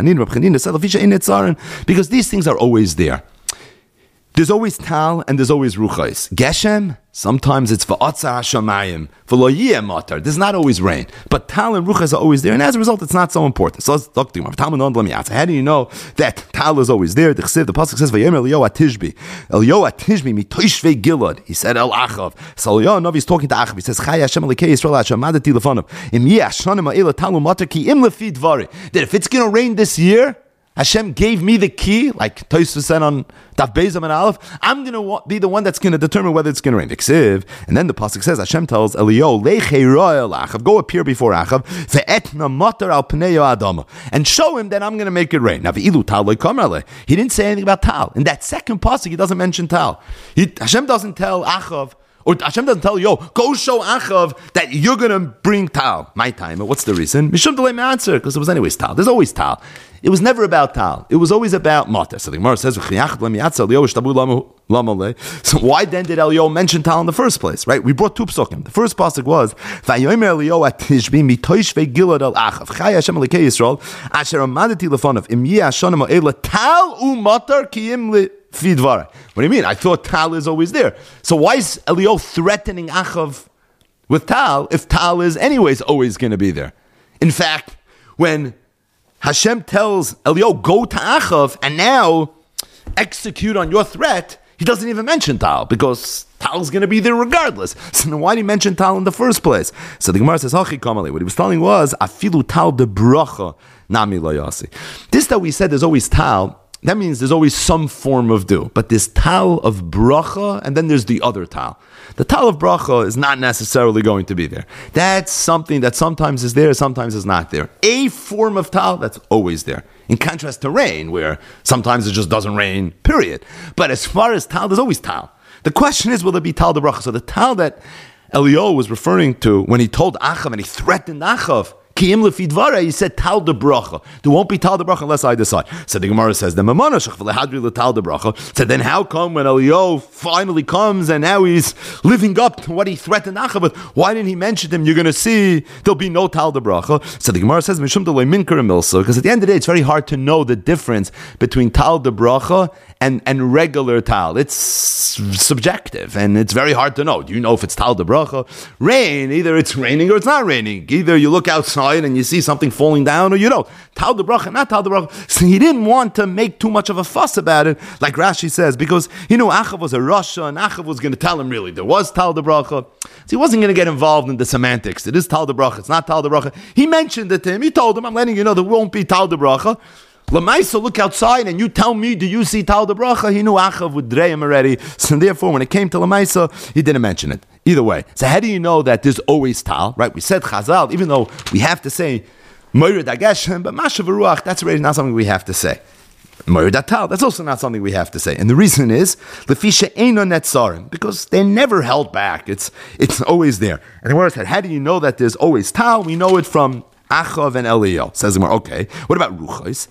Because these things are always there. There's always Tal and there's always Ruchais. Geshem, sometimes it's v'atzar hashamayim, v'lo yiyeh matar. There's not always rain. But Tal and Ruchais are always there, and as a result, it's not so important. So let's talk to you. How do you know that Tal is always there? The Pasuk says, Vayomer Eliyahu atishbi. Eliyahu atishbi mitoshvei Gilad. He said, El Achav. So Eliyahu Navi is talking to Achav. He says, Chai Hashem Elikei Yisrael Hashem Madati Lefanov. Im yeh hashanim ha'ela talu matar ki im lefi dvari. That if it's going to rain this year, Hashem gave me the key, like Tosfos said on Daf Beis and Aleph. I'm going to be the one that's going to determine whether it's going to rain. V'ksiv, and then the pasuk says, Hashem tells Eliyahu, Leichei ro'el Achav, go appear before Achav, ve'etna matar al pnei adama, and show him that I'm going to make it rain. Now v'ilu tal le'kamar, he didn't say anything about tal. In that second pasuk, he doesn't mention tal. He, Hashem doesn't tell Achav, or Hashem doesn't tell you, yo, go show Achav that you're going to bring tal. My time. What's the reason? Mishum delay answer, because it was anyways tal. There's always tal. It was never about tal. It was always about matar. So the Gemara says, so why then did Eliyahu mention tal in the first place? Right? We brought two psukim. The first pasuk was, Vayomer Eliyahu atishbi mitoshvei Gilad el Achav. Chai Hashem Elikei Yisrael asher amadati lefanov im yeh hashanim ha'ela tal u'matar ki im li. What do you mean? I thought Tal is always there. So why is Eliyahu threatening Achav with Tal if Tal is anyways always going to be there? In fact, when Hashem tells Eliyahu, go to Achav and now execute on your threat, he doesn't even mention Tal because Tal's going to be there regardless. So then why did he mention Tal in the first place? So the Gemara says, Hachi Kamali. What he was telling was, Afilu Tal de bracha nami lo yasi. This that we said there's always Tal, that means there's always some form of dew. But there's tal of bracha, and then there's the other tal. The tal of bracha is not necessarily going to be there. That's something that sometimes is there, sometimes is not there. A form of tal, that's always there. In contrast to rain, where sometimes it just doesn't rain, period. But as far as tal, there's always tal. The question is, will it be tal de bracha? So the tal that Eliyahu was referring to when he told Achav and he threatened Achav, Kiyim lefidvara, he said tal de bracha. There won't be tal de bracha unless I decide. So the Gemara says, the mamonashach v'lehadri l'tal de bracha. So then how come when Eliyahu finally comes and now he's living up to what he threatened Achav with, why didn't he mention him? You're going to see there'll be no tal de bracha. So the Gemara says, mishum delay minker milsa, because at the end of the day, it's very hard to know the difference between tal de bracha and, and regular tal. It's subjective and it's very hard to know. Do you know if it's tal de bracha? Rain, either it's raining or it's not raining. Either you look outside and you see something falling down, or you don't. Tal de bracha, not tal de bracha. So he didn't want to make too much of a fuss about it, like Rashi says, because he knew Achav was a Rasha, and Achav was going to tell him really there was tal de bracha. So he wasn't going to get involved in the semantics. It is tal de bracha, it's not tal de bracha. He mentioned it to him. He told him, I'm letting you know there won't be tal de bracha. Lamaisa, look outside and you tell me, do you see Tal de Bracha? He knew Achav would dray him already. So therefore, when it came to Lamaisa, he didn't mention it. Either way. So how do you know that there's always Tal, right? We said Chazal, even though we have to say Moira Dageshem, but Mashav Ruach, that's already not something we have to say. Moira Datal, that's also not something we have to say. And the reason is, Lefisha Eino Netzarim, because they're never held back. It's it's always there. And the word said, how do you know that there's always Tal? We know it from Achav and Eliel. Says the Gemara, okay, what about Ruchos?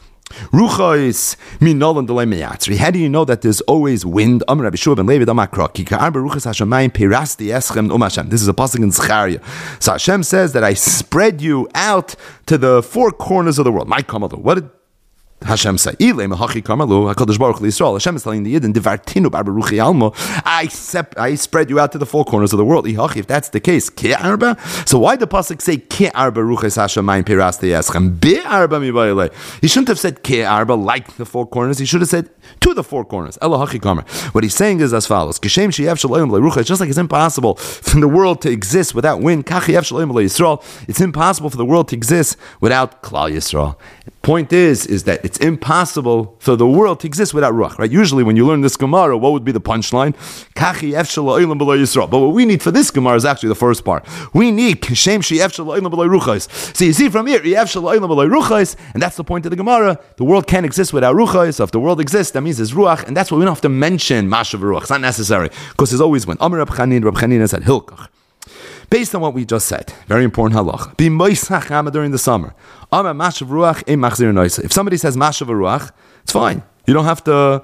Ruchos minol and delay meyatzri. How do you know that there's always wind? Amar Rabbi Shua ben Levi Damakra. Kika arba ruchos hashamayim pirasti eschem um Hashem. This is a pasuk in Zechariah. So Hashem says that I spread you out to the four corners of the world. My kamaldo. What did Hashem say? Ilay mehachi kamalu. Hakadosh Baruch Yisrael. Hashem is telling the Yidden, Divartinu barba ruchi almo. I sep- I spread you out to the four corners of the world. Ihachi. If that's the case, ke arba. So why the pasuk say ke arba ruches hashamayim pirasti eschem be arba mibayile? He shouldn't have said ke arba like the four corners. He should have said to the four corners. Elohachi kamer. What he's saying is as follows: Kishem sheyev shalayim leruches. Just like it's impossible for the world to exist without wind. Kachi yev shalayim leYisrael. It's impossible for the world to exist without Klal Yisrael. Point is, is that it's impossible for the world to exist without Ruach, right? Usually when you learn this Gemara, what would be the punchline? Kachi efshel ha'olam b'lo Yisrael. But what we need for this Gemara is actually the first part. We need Kishem she efshel ha'olam b'lo Ruchos. So you see from here, efshel ha'olam b'lo Ruchos, and that's the point of the Gemara. The world can't exist without Ruchos. So if the world exists, that means there's Ruach, and that's why we don't have to mention Mashav Ruach. It's not necessary, because there's always one. Amar Rab Chanin, Rab Chanin said, Hilkach. Based on what we just said, very important halach. Be moisach hama during the summer. Amar mashav ruach ein machzir noisa. If somebody says mashav ruach, it's fine. You don't have to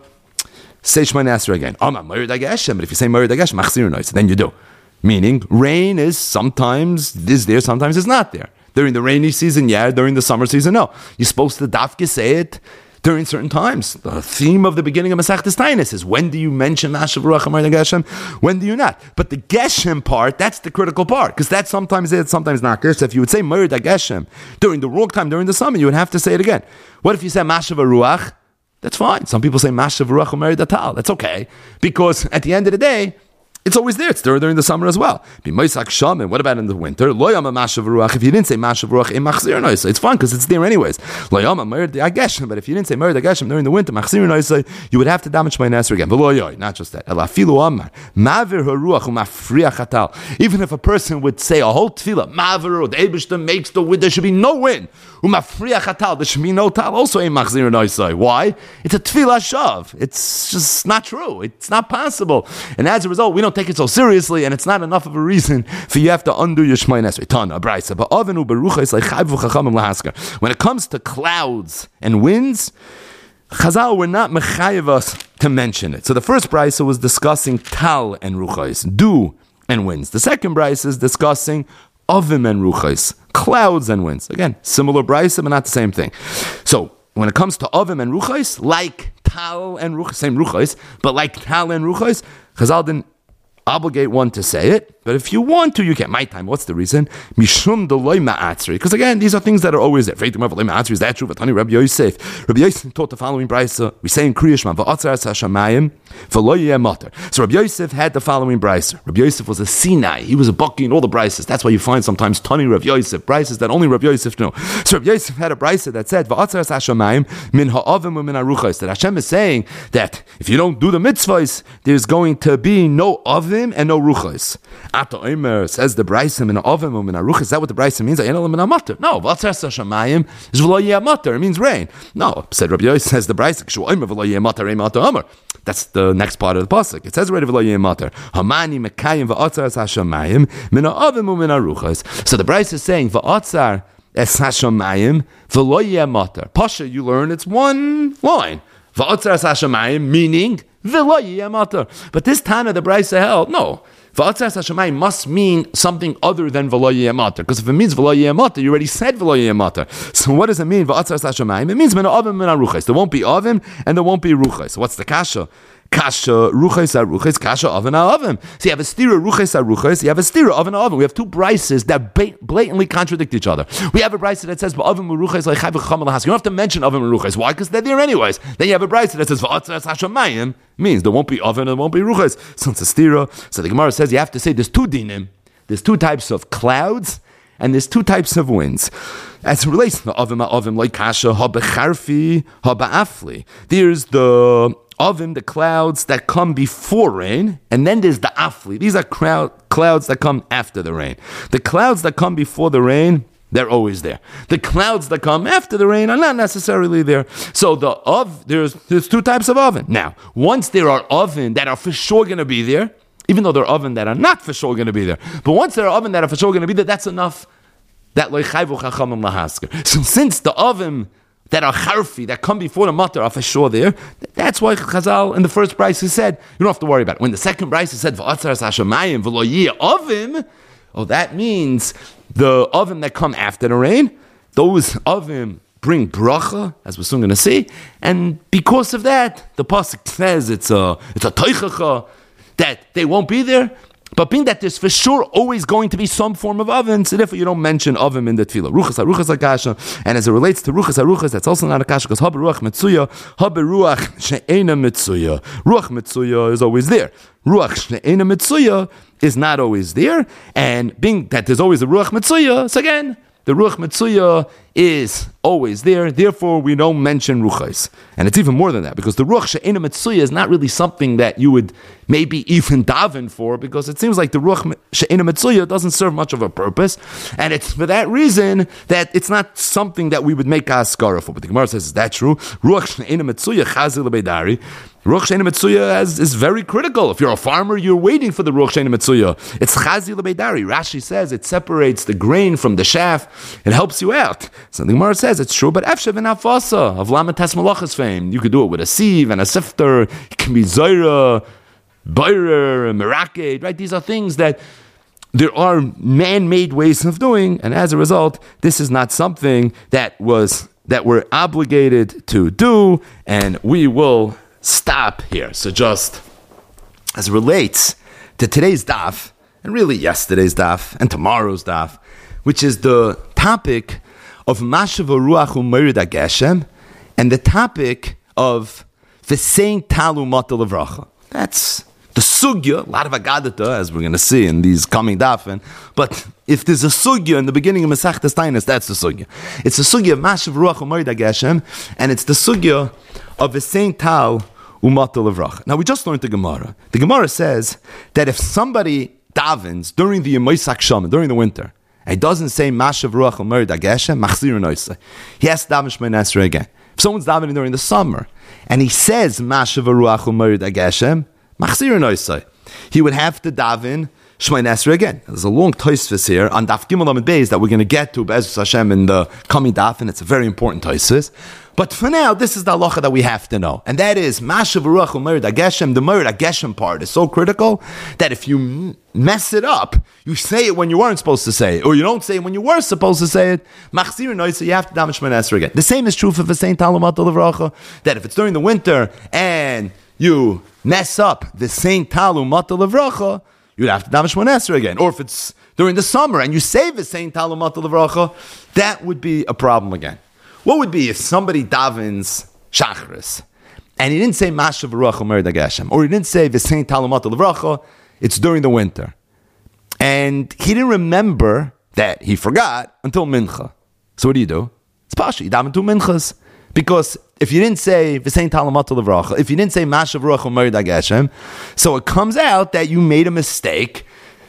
say Shema Nasra again. Amar moir dageshem. But if you say moir dageshem machzir noisa, then you do. Meaning, rain is sometimes is there, sometimes it's not there. During the rainy season, yeah. During the summer season, no. You're supposed to dafke say it during certain times. The theme of the beginning of Masechtas Taanis is when do you mention Mashav Ruach Amar Geshem? When do you not? But the Geshem part, that's the critical part, because that's sometimes it, sometimes not there. So if you would say Moir Geshem during the wrong time, during the summer, you would have to say it again. What if you say Mashav Ruach? That's fine. Some people say Mashav Ruach Amar Datal. That's okay, because at the end of the day, it's always there. It's there during the summer as well. What about in the winter? If you didn't say Mashav Ruach, it's fun because it's there anyways. But if you didn't say Merid Ageshem during the winter, you would have to damage my Nasser again. Not just that. Even if a person would say a whole tefillah, the Eibishter makes the wind, there should be no wind. There should be no tal. Also, why? It's a tefillah shav. It's just not true. It's not possible. And as a result, we don't take it so seriously, and it's not enough of a reason for you have to undo your Shema Nesrei. Tana, Braisa. But Avenu Berucha is like Chayvu Chachamim Lahaskar. When it comes to clouds and winds, Chazal were not mechayev us to mention it. So the first Braisa was discussing Tal and Ruchais, dew and winds. The second Braisa is discussing Avim and Ruchais, clouds and winds. Again, similar Braisa, but not the same thing. So when it comes to Avim and Ruchais, like Tal and Ruchais, same Ruchais, but like Tal and Ruchais, Chazal didn't obligate one to say it, but if you want to, you can. My time, what's the reason? Mishum deloi ma'atzri. Because again, these are things that are always there. Is that true? Vatani Rabbi Yosef. Rabbi Yosef taught the following brisa. We say in Kriyashma, va'atzaras hashamayim v'lo yeh matar. So Rabbi Yosef had the following brisa. Rabbi Yosef was a Sinai. He was a Baki in all the brises. That's why you find sometimes Tani Rabbi Yosef, brises that only Rabbi Yosef knew. So Rabbi Yosef had a brisa that said, va'atzaras hashamayim min ha'avim u'min ha'ruchos. That Hashem is saying that if you don't do the mitzvahs, there's going to be no avim and no ruchos. Ata Omer says the braysim in avim and aruch. Is that what the braysim means? No, v'atzas hashamayim is v'lo yeh matar. It means rain. No, said Rabbi Yosef, says the braysim. Kshu Omer v'lo yeh matar rein matar Omer. That's the next part of the pasuk. It says already v'lo yeh matar. Hamani mekayim v'atzas hashamayim min avim min aruchos. So the braysim is saying v'atzar es hashamayim v'lo yeh matar. Pasha, you learn it's one line. V'atzar es hashamayim meaning. But this Tana, the Braisa held, no. V'atzaras hashamayim must mean something other than v'lo yeh matar. Because if it means v'lo yeh matar, you already said v'lo yeh matar. So what does it mean? V'atzaras hashamayim. It means min avim min aruchos. There won't be avim and there won't be ruchos. So what's the kasha? Kasha ruchos aruchos. Kasha avim avim. So you have a stira ruchos aruchos. You have a stira avim avim. We have two brises that blatantly contradict each other. We have a brise that says avim ruchos like chayv chacham lahas. You don't have to mention avim ruchos. Why? Because they're there anyways. Then you have a brise that says v'atzaras hashamayim. Means there won't be oven and there won't be ruchos. So it's a stira. So the Gemara says you have to say there's two dinim. There's two types of clouds and there's two types of winds. As it relates to the Avim Avim, like Kasha, Haba Charfi, Haba Afli. There's the Avim, the clouds that come before rain, and then there's the Afli. These are crowd, clouds that come after the rain. The clouds that come before the rain, they're always there. The clouds that come after the rain are not necessarily there. So the of there's there's two types of oven. Now, once there are oven that are for sure going to be there, even though there are oven that are not for sure going to be there, but once there are oven that are for sure going to be there, that's enough. That lo chayvu chachamim lahasker. So since the oven that are charfi, that come before the matar are for sure there, that's why Chazal in the first brayso said, you don't have to worry about it. When the second brayso said, v'atzaras hashamayim v'lo yeh ovim, oh, that means the oven that come after the rain, those oven bring bracha, as we're soon going to see, and because of that, the pasuk says it's a it's a teichacha, that they won't be there. But being that there's for sure always going to be some form of oven, so therefore you don't mention oven in the tefillah. Ruchas haruchas akasha, and as it relates to ruchas haruchas, that's also not akasha because haba ruach mitzuya, haba ruach she'ena mitzuya. Ruach mitzuya is always there. Ruach she'ena mitzuya is not always there, and being that there's always a ruach mitzuya, so again, the ruach mitzuya is always there, therefore we don't mention ruchais. And it's even more than that, because the ruach she'ena mitzuya is not really something that you would maybe even daven for, because it seems like the ruach she'ena mitzuya doesn't serve much of a purpose, and it's for that reason that it's not something that we would make a haskara for. But the Gemara says, is that true? Ruach she'ena mitzuya chazil lebeidari. Ruach she'ena mitzuya is, is very critical. If you're a farmer, you're waiting for the ruach she'ena mitzuya. It's chazil lebeidari. Rashi says it separates the grain from the chaff. It helps you out. So the Gemara says it's true, but efshev and afasa of lamentas malachas fame. You could do it with a sieve and a sifter. It can be zaira, bayrer, meraked, right? These are things that there are man-made ways of doing, and as a result, this is not something that was that we're obligated to do, and we will stop here. So just as it relates to today's daf, and really yesterday's daf, and tomorrow's daf, which is the topic of Mashav Ruach U'Merid HaGeshem, and the topic of the saying Talu Matal Avracha. That's the sugya, a lot of agadata, as we're going to see in these coming dafen. But if there's a sugya in the beginning of Masechtas Tainis, that's the sugya. It's the sugya of Mashav Ruach U'Merid HaGeshem, and it's the sugya of the saying Tal U'Matal Avracha. Now we just learned the Gemara. The Gemara says that if somebody davens during the Yemaisak Shama, during the winter, he doesn't say Mashav Ruach U'Merid HaGeshem, Machzir Noisei. He has to daven Shmoneh Esrei again. If someone's davening during the summer, and he says Mashav Ruach U'Merid HaGeshem, Machzir Noisei, he would have to daven Shmoneh Esrei again. There's a long Tosfos here on Daf Gimel Amud Beis that we're going to get to Be'ezus Hashem in the coming daf, and it's a very important Tosfos. But for now, this is the halacha that we have to know, and that is Mashav Ruach U'Merid HaGeshem. The Merid HaGeshem part is so critical that if you m- mess it up, you say it when you weren't supposed to say it, or you don't say it when you were supposed to say it. Machzir Noisei, you have to daven Shmoneh Esrei again. The same is true for the same Talu Matal Avracha, that if it's during the winter and you mess up the same Talu Matal Avracha, you'd have to daven Shmoneh Esrei again. Or if it's during the summer and you say the same Talu Matal Avracha, that would be a problem again. What would be if somebody davens Shachris and he didn't say Mashav Ruach U'Merid HaGeshem, or he didn't say the same Talu Matal Avracha, it's during the winter, and he didn't remember that he forgot until Mincha. So what do you do? It's Pasha, you daven two Minchas. Because if you didn't say the same Talu Matal Avracha, if you didn't say Mashav Ruach U'Merid HaGeshem, so it comes out that you made a mistake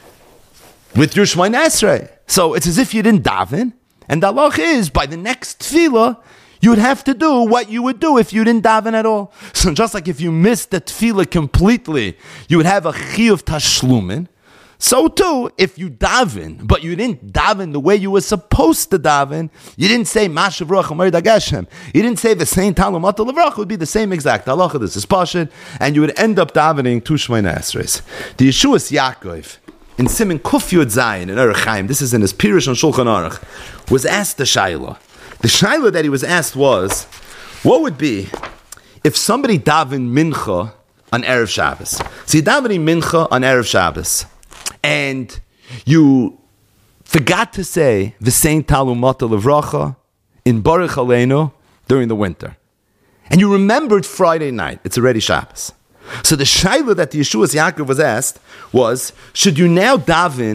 with your Shmoneh Esrei. So it's as if you didn't daven, and the halach is, by the next tefillah, you would have to do what you would do if you didn't daven at all. So just like if you missed the tefillah completely, you would have a chiyuv tashlumin. So too, if you daven, but you didn't daven the way you were supposed to daven, you didn't say Mashav Ruach U'Merid HaGeshem, you didn't say the same Talu Matal Avracha, would be the same exact halacha. This is pashut, and you would end up davening two Shmoneh Esreis. The Yeshuas Yaakov, in Siman Kuf Yud Zayin in Orach Chaim, this is in his Pirush on Shulchan Aruch, was asked the Shaila. The Shaila that he was asked was, what would be if somebody davened Mincha on Erev Shabbos? So you davening Mincha on Erev Shabbos, and you forgot to say the same Talu Matal Avracha in Baruch Aleinu during the winter, and you remembered Friday night, it's already Shabbos. So the shaila that the Yeshuas Yaakov was asked was, should you now daven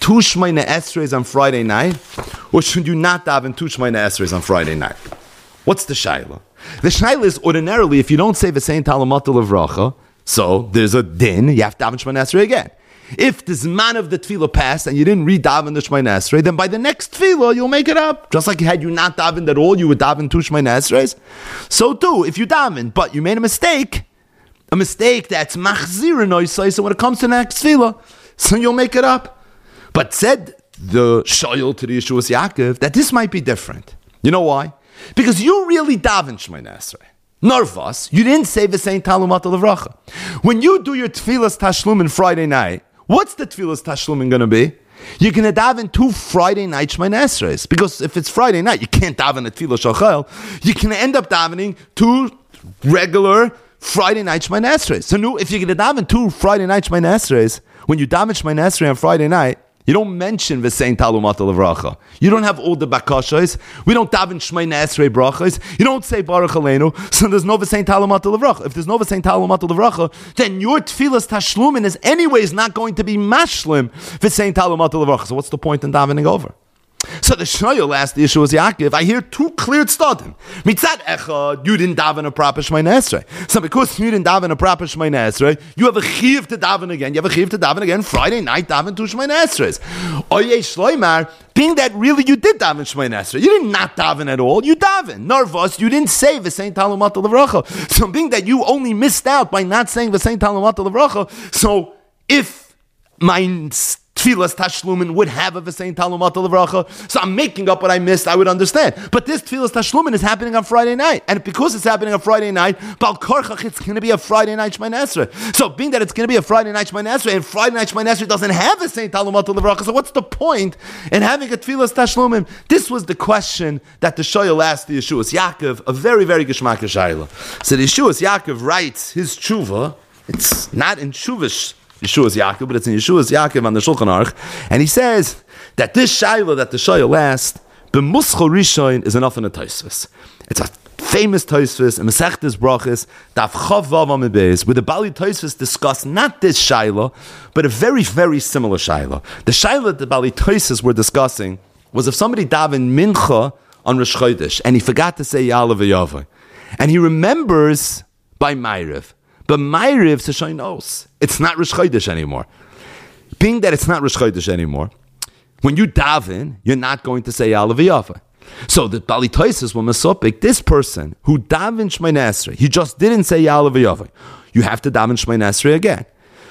two Shemona Esreis on Friday night, or should you not daven two Shemona Esreis on Friday night? What's the shaila? The shaila is ordinarily, if you don't say V'sein Talamato Levracha, so there's a din, you have to daven Shemona Esrei again. If the Zman of the Tefillah passed and you didn't read daven the Shemona Esrei, then by the next Tefillah you'll make it up. Just like had you not davened at all, you would daven two Shemona Esreis. So too, if you daven, but you made a mistake, a mistake that's machzir noisai, so when it comes to the next Tefillah, so you'll make it up. But said the Shoyal to the Yeshua's Yaakov that this might be different. You know why? Because you really daven Shemona Esrei. Nervous, you didn't say V'sein Talumat Levracha. When you do your Tefillas Tashlumin Friday night, what's the Tefillas Tashlumin going to be? You're going to daven two Friday night Shemona Esreis. Because if it's Friday night, you can't daven a Tefillah Shachel. You can end up davening two regular Friday night Shemona Esreis. So no, if you're going to daven two Friday night Shemona Esreis, when you daven Shemona Esrei on Friday night, you don't mention V'sein Talumat Levracha. You don't have all the bakashos. We don't daven Shemona Esrei brachos. You don't say Baruch Aleinu. So there's no V'sein Talumat Levracha. If there's no V'sein Talumat Levracha, then your tefillas tashlumin is anyways not going to be mashlim V'sein Talumat Levracha. So what's the point in davening over? So the Shoyal asked the Yeshua's Yaakov, I hear two clear tzadim. Mitzad echad, you didn't daven a proper Shemona Esrei. So because you didn't daven a proper Shemona Esrei, you have a chiv to daven again. You have a chiv to daven again Friday night, daven two Shemona Esreis. Oyeh Shloimar, being that really you did daven Shemona Esrei. You did not daven at all. You daven. Nervous, you didn't say V'sein Talumat Levracha. So being that you only missed out by not saying V'sein Talumat Levracha, so if my Tefillas Tashlumin would have a V'sein Talumat Levracha, so I'm making up what I missed, I would understand. But this Tefillas Tashlumin is happening on Friday night, and because it's happening on Friday night, Bal Korchach, it's going to be a Friday night Shemona Esrei. So being that it's going to be a Friday night Shemona Esrei, and Friday night Shemona Esrei doesn't have a V'sein Talumat Levracha, so what's the point in having a Tefillas Tashlumin? This was the question that the Shoyal asked the Yeshua's Yaakov, a very, very Geshmak Shayla. So the Yeshua's Yaakov writes his tshuva, it's not in Tshuvash Yeshua's Yaakov, but it's in Yeshua's Yaakov on the Shulchan Aruch, and he says that this Shaila that the Shoyal asked, B'muschol Rishon, is enough in a Tosfos. It's a famous Tosfos in Masechtas Brachos, Daf Chav Vav Amud Beis, where the Bali Tosfos discuss not this Shaila, but a very, very similar Shaila. The Shaila that the Bali Tosfos were discussing was if somebody davened Mincha on Rosh Chodesh, and he forgot to say Ya'aleh V'Yaveh, and he remembers by Ma'ariv, but Ma'ariv Seshay knows it's not Rosh Chodesh anymore. Being that it's not Rosh Chodesh anymore, when you daven, you're not going to say Ya'aleh V'Yaveh. So the Bali Tosfos were mesopik, this person who daven Shemona Esrei, he just didn't say Ya'aleh V'Yaveh. You have to daven Shemona Esrei again.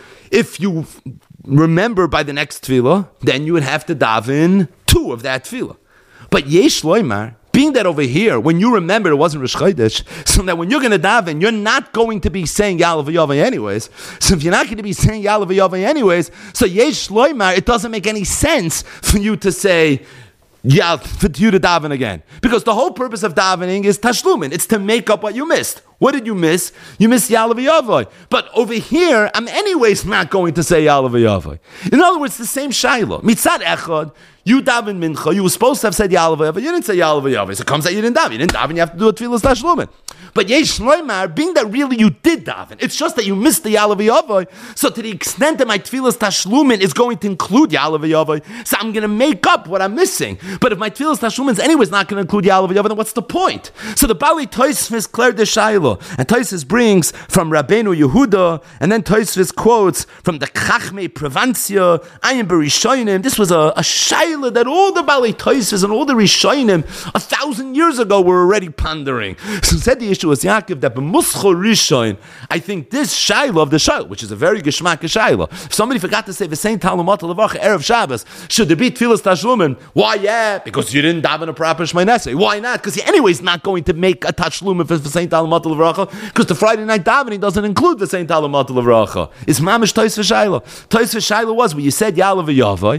If you remember by the next tefillah, then you would have to daven two of that tefillah. But Yesh Loimar, being that over here, when you remember it wasn't Rosh Chodesh, so that when you're going to daven, you're not going to be saying Ya'aleh V'Yaveh anyways. So if you're not going to be saying Ya'aleh V'Yaveh anyways, so Yesh Loimar, it doesn't make any sense for you to say, yeah, for you to daven again. Because the whole purpose of davening is tashlumin. It's to make up what you missed. What did you miss? You missed Ya'aleh V'Yaveh. But over here, I'm anyways not going to say Ya'aleh V'Yaveh. In other words, the same Shiloh. Mitzad echad, you daven mincha, you were supposed to have said Ya'aleh V'Yaveh, you didn't say Ya'aleh V'Yaveh. So it comes out you didn't daven. You didn't daven, you have to do a tefillas tashlumin. But Yesh Loimar, being that really you did daven, it's just that you missed the Ya'aleh V'Yaveh. So to the extent that my tefillas tashlumin is going to include Ya'aleh V'Yaveh, so I'm going to make up what I'm missing. But if my tefillas tashlumin is anyways not going to include Ya'aleh V'Yaveh, then what's the point? So the Bali Tosfos cleared the Shiloh, and Tosfos brings from Rabbeinu Yehuda, and then Tosfos quotes from the Chachmei Provancia, Ayin B'Rishonim. This was a, a Shiloh that all the Bali Tosfos and all the Rishonim a thousand years ago were already pondering. So said the issue was Yaakov that b'muschol Rishon, I think this Shiloh of the Shiloh, which is a very geschmack Shiloh. If somebody forgot to say the same Talmud Levach Erev Shabbos, should there be tefillas tashlumin? Why? Yeah, because you didn't daven a proper Shemona Esrei. Why not? Because you're anyways not going to make a tashlumin for the same Talmud Levach, because the Friday night davening doesn't include the same Talmud Levach. It's mamish Tosfos Shiloh. Tosfos Shiloh was where you said Ya'aleh V'Yaveh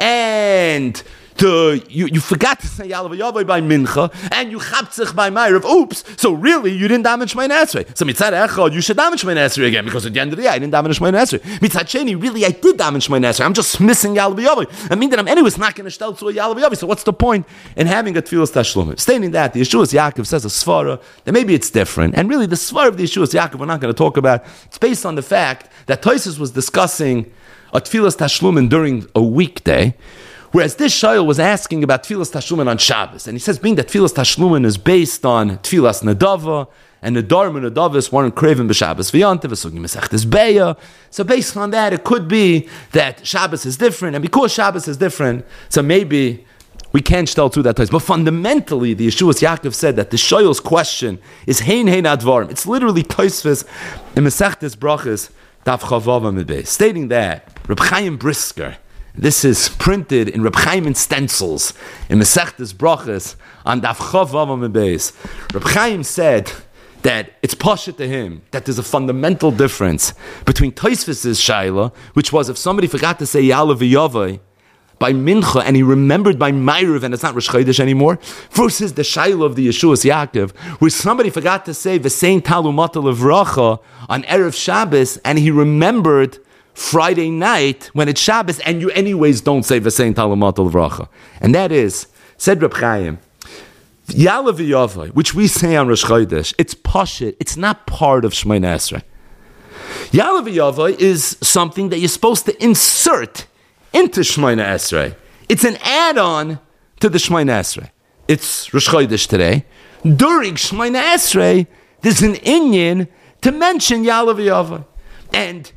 and To, you, you forgot to say Ya'aleh V'Yaveh by Mincha, and you chaptzich by Ma'ariv. Oops! So really, you didn't damage Shemona Esrei. So mitzad echad, you should damage Shemona Esrei again, because at the end of the day, I didn't damage Shemona Esrei. Mitzad sheni, really, I did damage Shemona Esrei. I'm just missing Ya'aleh V'Yaveh. I mean that I'm anyways not going to shtel to a Ya'aleh V'Yaveh. So what's the point in having a tefillas tashlumin? Stating that, the Yeshua's Yaakov says a svara, that maybe it's different. And really, the svara of the Yeshua's Yaakov we're not going to talk about. It's based on the fact that Tosfos was discussing a Tfilas Tashlumin during a weekday, whereas this Shail was asking about Tfilas Tashlumin on Shabbos. And he says, being that Tfilas Tashlumin is based on Tfilas Nadava, and Nadarm and Nadavis weren't craven b'Shabbos v'yantiv, v'sugim mesechtes beya. So based on that, it could be that Shabbos is different, and because Shabbos is different, so maybe we can't tell through that place. But fundamentally, the Yeshua's Yaakov said that the Shoyal's question is hein hein advarim. It's literally Tosfos in Mesechtes Brachos Daf Chavav Amud Beis, stating that Reb Chaim Brisker, this is printed in Reb Chaim stencils in Mesechtes Brachos on Daf Chavav Amud Beis. Reb Chaim said that it's pasha to him that there's a fundamental difference between Tosfos' Shaila, which was if somebody forgot to say Ya'aleh v'Yavai by Mincha, and he remembered by Ma'ariv, and it's not Rosh Chodesh anymore, versus the Shaila of the Yeshua's Yaakov, where somebody forgot to say V'sein Talumata Levracha on Erev Shabbos, and he remembered Friday night when it's Shabbos, and you anyways don't say V'sein Talumata Levracha. And that is, said Reb Chaim, Ya'aleh v'Yavai, which we say on Rosh Chodesh, it's pashit, it's not part of Shemoneh Esrei. Ya'aleh v'Yavai is something that you're supposed to insert into Shemoneh Esrei. It's an add-on to the Shemoneh Esrei. It's Rosh Chodesh today. During Shemoneh Esrei, there's an inyan to mention Ya'aleh v'Yavai. And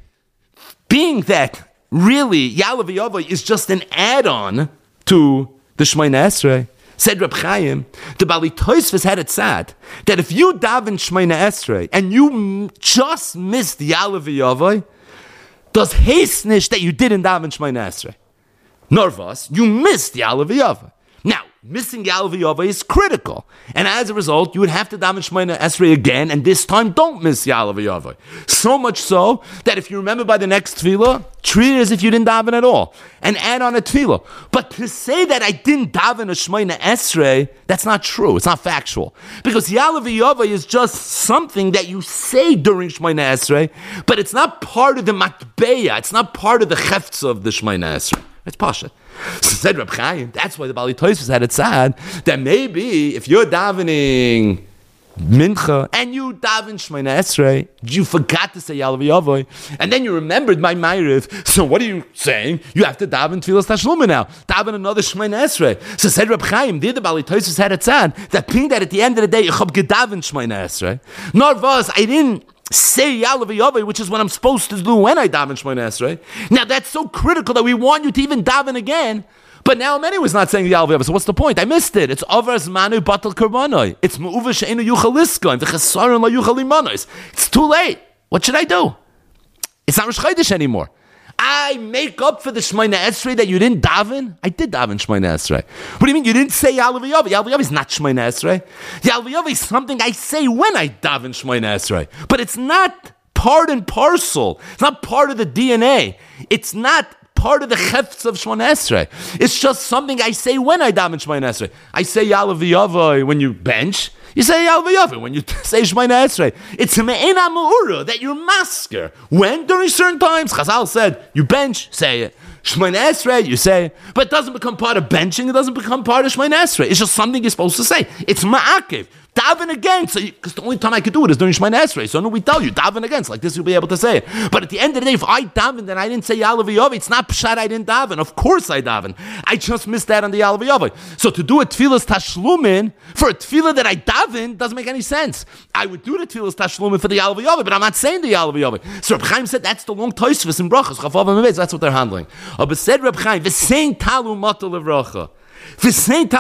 being that really Ya'aleh v'Yavai is just an add-on to the Shemoneh Esrei, said Reb Chaim, the Bali Tosfos had it sad that if you daven Shemoneh Esrei and you m- just missed Ya'aleh v'Yavai, does hasnish that you didn't daven Shemoneh Esrei. Nervous, you missed Ya'aleh v'Yavai. Now, missing Ya'aleh v'Yavai is critical, and as a result, you would have to daven Shemoneh Esrei again, and this time don't miss Ya'aleh v'Yavai. So much so that if you remember by the next tefillah, treat it as if you didn't daven at all, and add on a tefillah. But to say that I didn't daven a Shemoneh Esrei, that's not true. It's not factual, because Ya'aleh v'Yavai is just something that you say during Shemoneh Esrei, but it's not part of the matbeya. It's not part of the chefza of the Shemoneh Esrei. It's pasha. So said Reb Chaim, that's why the Bali Tosfos had it sad that maybe if you're davening Mincha and you daven Shemoneh Esrei, you forgot to say Ya'aleh v'Yavai, and then you remembered my Ma'ariv. So what are you saying? You have to daven Tfilas Tashlumin now. Daven another Shemoneh Esrei. So said Reb Chaim, did the Bali Tosfos had it sad that being that at the end of the day you have gedaven Shemoneh Esrei. Nor was I didn't say Ya'aleh v'Yavai, which is what I'm supposed to do when I daven Shemoneh Esrei. Now that's so critical that we want you to even daven again. But now I'm anyways not saying Ya'aleh v'Yavai. So what's the point? I missed it. It's Avars Manu Batal Karbanoi. It's Me'uva She'enu Yuchal Liskoim. V'chesaron La Yuchal Limanos. It's too late. What should I do? It's not Rosh Chodesh anymore. I make up for the Shemoneh Esrei that you didn't daven? I did daven Shemoneh Esrei. What do you mean you didn't say Ya'aleh v'Yavai? Ya'aleh v'Yavai is not Shemoneh Esrei. Ya'aleh v'Yavai is something I say when I daven Shemoneh Esrei. But it's not part and parcel. It's not part of the D N A. It's not part of the chefts of Shemoneh Esrei. It's just something I say when I daven Shemoneh Esrei. I say Ya'aleh v'Yavai when you bench. You say Ya'aleh v'Yavai when you say Shemoneh Esrei. It's a me'ena me'ura that you're masker. When? During certain times. Chazal said, you bench, say it. Shemoneh Esrei, you say it. But it doesn't become part of benching. It doesn't become part of Shemoneh Esrei. It's just something you're supposed to say. It's ma'akev. Daven again, so because the only time I could do it is during Shemoneh Esrei. So no, we tell you, daven again. So like this, you'll be able to say it. But at the end of the day, if I daven and I didn't say Ya'aleh v'Yavai, it's not pshat I didn't daven. Of course I daven. I just missed that on the Ya'aleh v'Yavai. So to do a tefillas tashlumin for a tefillah that I daven doesn't make any sense. I would do the tefillas tashlumin for the Ya'aleh v'Yavai, but I'm not saying the Ya'aleh v'Yavai. So Reb Chaim said that's the long Tosfos in brachas. That's what they're handling. But said Reb Chaim, v'sein talu mata levracha. When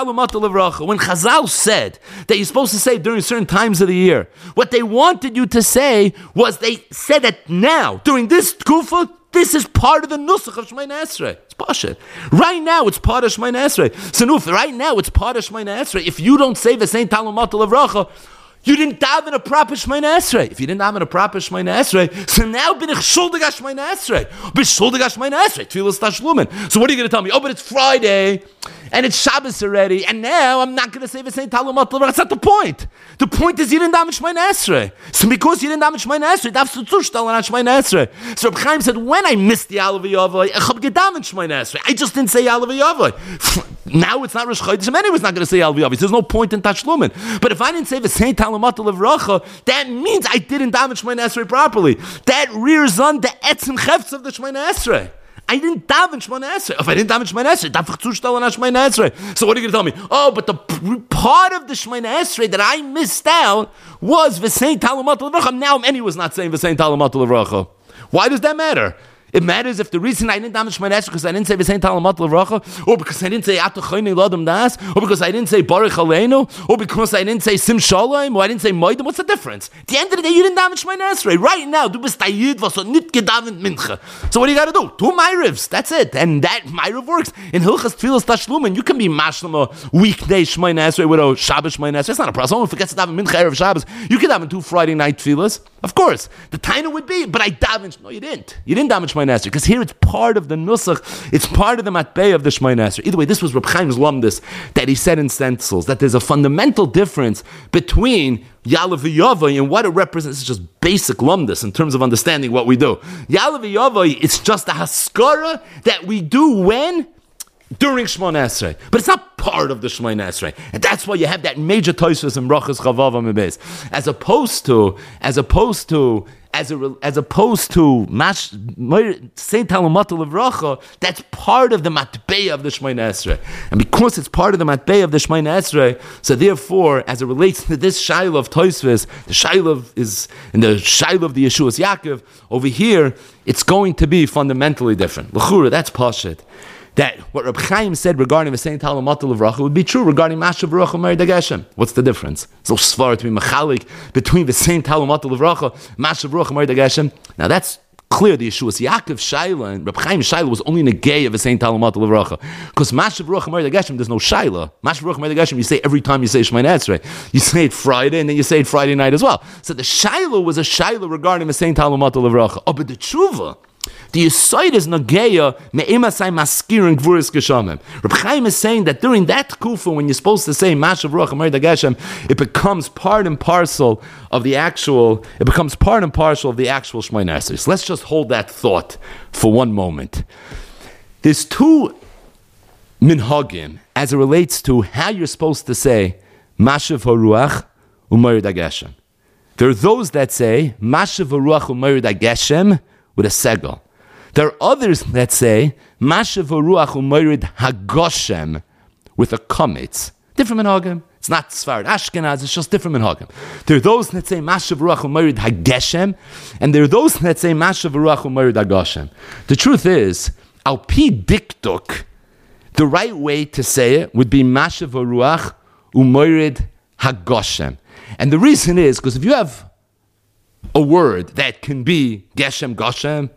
Chazal said that you're supposed to say during certain times of the year, what they wanted you to say was they said that now, during this Tkufa, this is part of the Nusach of Shemoneh Esrei. It's pasha. Right now, it's part of Shemoneh Esrei. So, no, right now, it's part of Shemoneh Esrei. If you don't say the same Talmud Levracha, you didn't daven a proper Shemoneh Esrei. If you didn't daven a proper Shemoneh Esrei, so now bin ich schuldig a Shemoneh Esrei. Bin schuldig a Shemoneh Esrei. Tfilas Tashlumin. So what are you going to tell me? Oh, but it's Friday, and it's Shabbos already, and now I'm not going to say the same Talmud Levracha. That's not the point. The point is you didn't daven Shemoneh Esrei. So because you didn't daven Shemoneh Esrei, darfst du zustellen an Shemoneh Esrei. So Reb Chaim said, when I missed the Ya'aleh v'Yavai, ich hab gedaven Shemoneh Esrei. I just didn't say Ya'aleh v'Yavai. Now it's not Rosh Chodesh, and anyone's not going to say Ya'aleh v'Yavai. There's no point in Tashlumin. But if I didn't say the same Talmud Levracha, that means I didn't daven Shemoneh Esrei properly. That rears on the etzim chefts of the Shemoneh Esrei. I didn't daven Shemona Esrei. If I didn't daven Shemona Esrei, darf ich zustellen an Shemona Esrei. So what are you going to tell me? Oh, but the p- part of the Shemona Esrei that I missed out was V'sein Talamat L'Vracha. Now Many was not saying V'sein Talamat L'Vracha. Why does that matter? It matters if the reason I didn't damage my Esrei because I didn't say V'sein Talamat L'Vracha, or because I didn't say Ata Chayni L'Adam Das, or because I didn't say Baruch Aleinu, or because I didn't say Sim Shalom, or I didn't say Moedim. What's the difference? At the end of the day, you didn't damage my Esrei. Right now, du bist Tayyid, was nicht gedavent Mincha. So what do you got to do? Two Ma'arivs. That's it. And that Ma'ariv works. In Hilchas Tfilas Tashlumin, you can be Mashlama weekday Shemona Esrei with a Shabbos Shemona Esrei. It's not a problem. Someone forgets to daven Mincha Erev Shabbos. You can daven two Friday night Tfilas. Of course. The Taina would be, but I davened. No, you didn't. You didn't damage my Esrei. Because here it's part of the Nusach. It's part of the Matbei of the Shemona Esrei. Either way, this was Reb Chaim's Lumdus that he said in stencils, that there's a fundamental difference between Yalav Yavai and what it represents. It's just basic Lumdus in terms of understanding what we do. Yalav Yavai, it's just a Haskara that we do when? During Shemona Esrei. But it's not part of the Shemona Esrei. And that's why you have that major Tosfos in Brachos Chavav Amibes. As opposed to, as opposed to, as a, as opposed to Mash Saint Talamat L'Vracha, that's part of the Matbei of the Shemona Esrei. And because it's part of the Matbei of the Shemona Esrei, so therefore, as it relates to this Shaila of Tosfos, the Shaila is in the Shaila of the Yeshuas Yaakov, over here, it's going to be fundamentally different. L'chura, that's Pashit. That what Reb Chaim said regarding the Saint Talamat L'Vracha would be true regarding Mashav Ruach U'Merid HaGeshem. What's the difference? So svar to be machalik between the Saint Talamat L'Vracha, Mashav Ruach U'Merid HaGeshem. Now that's clear. The Yeshuas Yaakov Shaila and Reb Chaim Shaila was only in the gay of the Saint Talamat L'Vracha. Because Mashav Ruach U'Merid HaGeshem, there's no Shaila. Mashav Ruach U'Merid HaGeshem, you say every time you say Shemona Esrei. You say it Friday and then you say it Friday night as well. So the Shaila was a Shaila regarding the Saint Talamat L'Vracha. Oh, but the Tshuva, the Yesod is Nageya me'emasai maskirin gvuris geshamim. Reb Chaim is saying that during that kufa, when you're supposed to say Mashav Ruach U'Merid HaGeshem, it becomes part and parcel of the actual. It becomes part and parcel of the actual Shemona Esrei. So let's just hold that thought for one moment. There's two minhagim as it relates to how you're supposed to say Mashav Ruach U'Merid HaGeshem. There are those that say Mashav Ruach U'Merid HaGeshem with a segel. There are others that say Mashav Ruach U'Merid HaGoshem with a kametz. Different minhagim. It's not Sfarad Ashkenaz, it's just different minhagim. There are those that say Mashav Ruach U'Merid HaGeshem, and there are those that say Mashav Ruach U'Merid HaGoshem. The truth is, al pi diktuk, the right way to say it would be Mashav Ruach U'Merid HaGoshem. And the reason is, because if you have a word that can be Geshem, Goshem,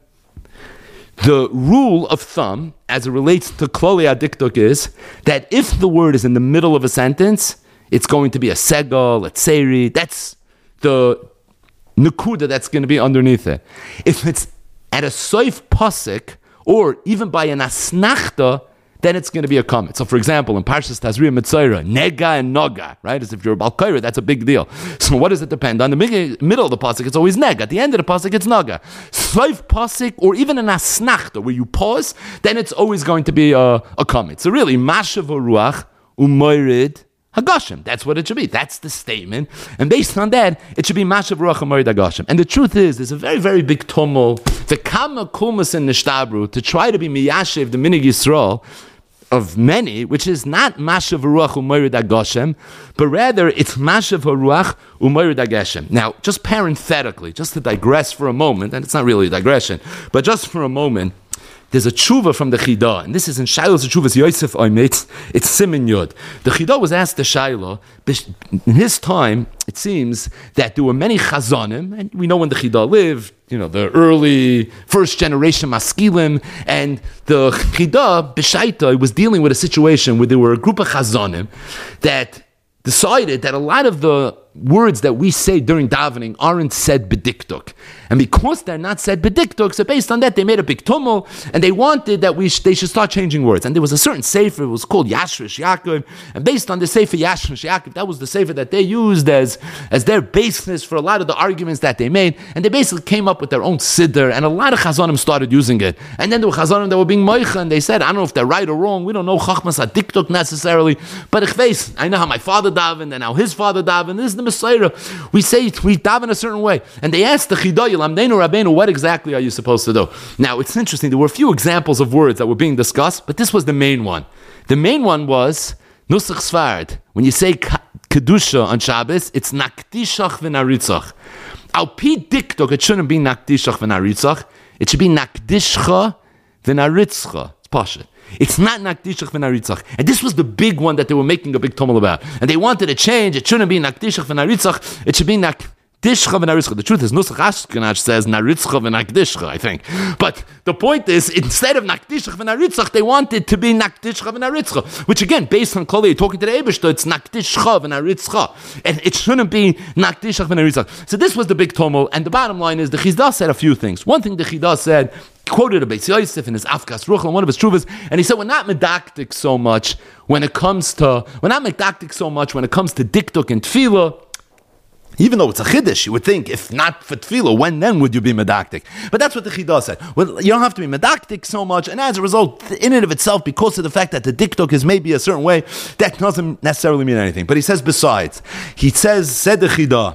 the rule of thumb, as it relates to Kloli Adiktuk, is that if the word is in the middle of a sentence, it's going to be a segol, a tseri. That's the nukuda that's going to be underneath it. If it's at a soif pasik, or even by an asnachta, then it's going to be a comment. So, for example, in Parshas Tazria Mitzayra, nega and noga, right? As if you're a balkaira, that's a big deal. So, what does it depend on? The middle of the pasuk, it's always nega. At the end of the pasuk, it's noga. Soif pasuk, or even an asnachta, where you pause, then it's always going to be a, a comment. So, really, mashav ruach u'moirid HaGoshem. That's what it should be. That's the statement. And based on that, it should be Mashav Ruach U'Merid HaGoshem. And the truth is, there's a very, very big tumult. The Kama Kulmas in Nishtabru, to try to be Miyashiv, the Minig Yisrael, of many, which is not Mashav Ruach U'Merid HaGoshem, but rather it's Mashav Ruach U'Merid HaGeshem. Now, just parenthetically, just to digress for a moment, and it's not really a digression, but just for a moment, there's a tshuva from the Chida, and this is in Shiloh's tshuva's Yosef Oimet, it's Simen Yud. The Chida was asked to Shiloh, in his time, it seems that there were many chazanim, and we know when the Chida lived, you know, the early first generation maskilim, and the Chida, B'shaita, was dealing with a situation where there were a group of chazanim that decided that a lot of the words that we say during davening aren't said bediktuk. And because they're not said bediktuk, so based on that, they made a big tumult, and they wanted that we sh- they should start changing words. And there was a certain sefer, it was called Yashrish Yaakov, and based on the sefer Yashrish Yaakov, that was the sefer that they used as, as their basis for a lot of the arguments that they made, and they basically came up with their own siddur, and a lot of chazanim started using it. And then there were chazanim that were being moicha, and they said, I don't know if they're right or wrong, we don't know chachmas adiktuk necessarily, but ich weiß, I know how my father davened, and how his father davened, this is the the Messiah, we say, we daven a certain way. And they asked the Chida, Yilamdeinu Rabbeinu, what exactly are you supposed to do? Now, it's interesting, there were a few examples of words that were being discussed, but this was the main one. The main one was, Nusach Sfard. When you say Kedusha on Shabbos, it's Nakdishach v'naritzach. Al pi diktok, it shouldn't be Nakdishach v'naritzach. It should be Nakdishcha v'naritzcha. It's Pasha. It's not Nakdishach v'naritzach. And this was the big one that they were making a big tumult about. And they wanted to change. It shouldn't be Nakdishach v'naritzach. It should be Nakdishcha v'naritzcha. The truth is, Nusach Ashkenaz says Naritzcha v'nakdishcha, I think. But the point is, instead of Nakdishach v'naritzach, they wanted to be Nakdishcha v'naritzcha. Which again, based on Kol, talking to the Eibishter, it's Nakdishcha v'naritzcha. And it shouldn't be Nakdishach v'naritzach. So this was the big tumult. And the bottom line is, the Chizdah said a few things. One thing the Chizdah said, quoted a Beis Yosef in his Afkas Ruchel, one of his Truvas, and he said, we're not medactic so much when it comes to, we're not medactic so much when it comes to diktuk and tefillah. Even though it's a chiddush, you would think, if not for tefillah, when then would you be medactic? But that's what the Chida said. Well, you don't have to be medactic so much, and as a result, in and of itself, because of the fact that the diktuk is maybe a certain way, that doesn't necessarily mean anything. But he says besides, he says, said the Chida,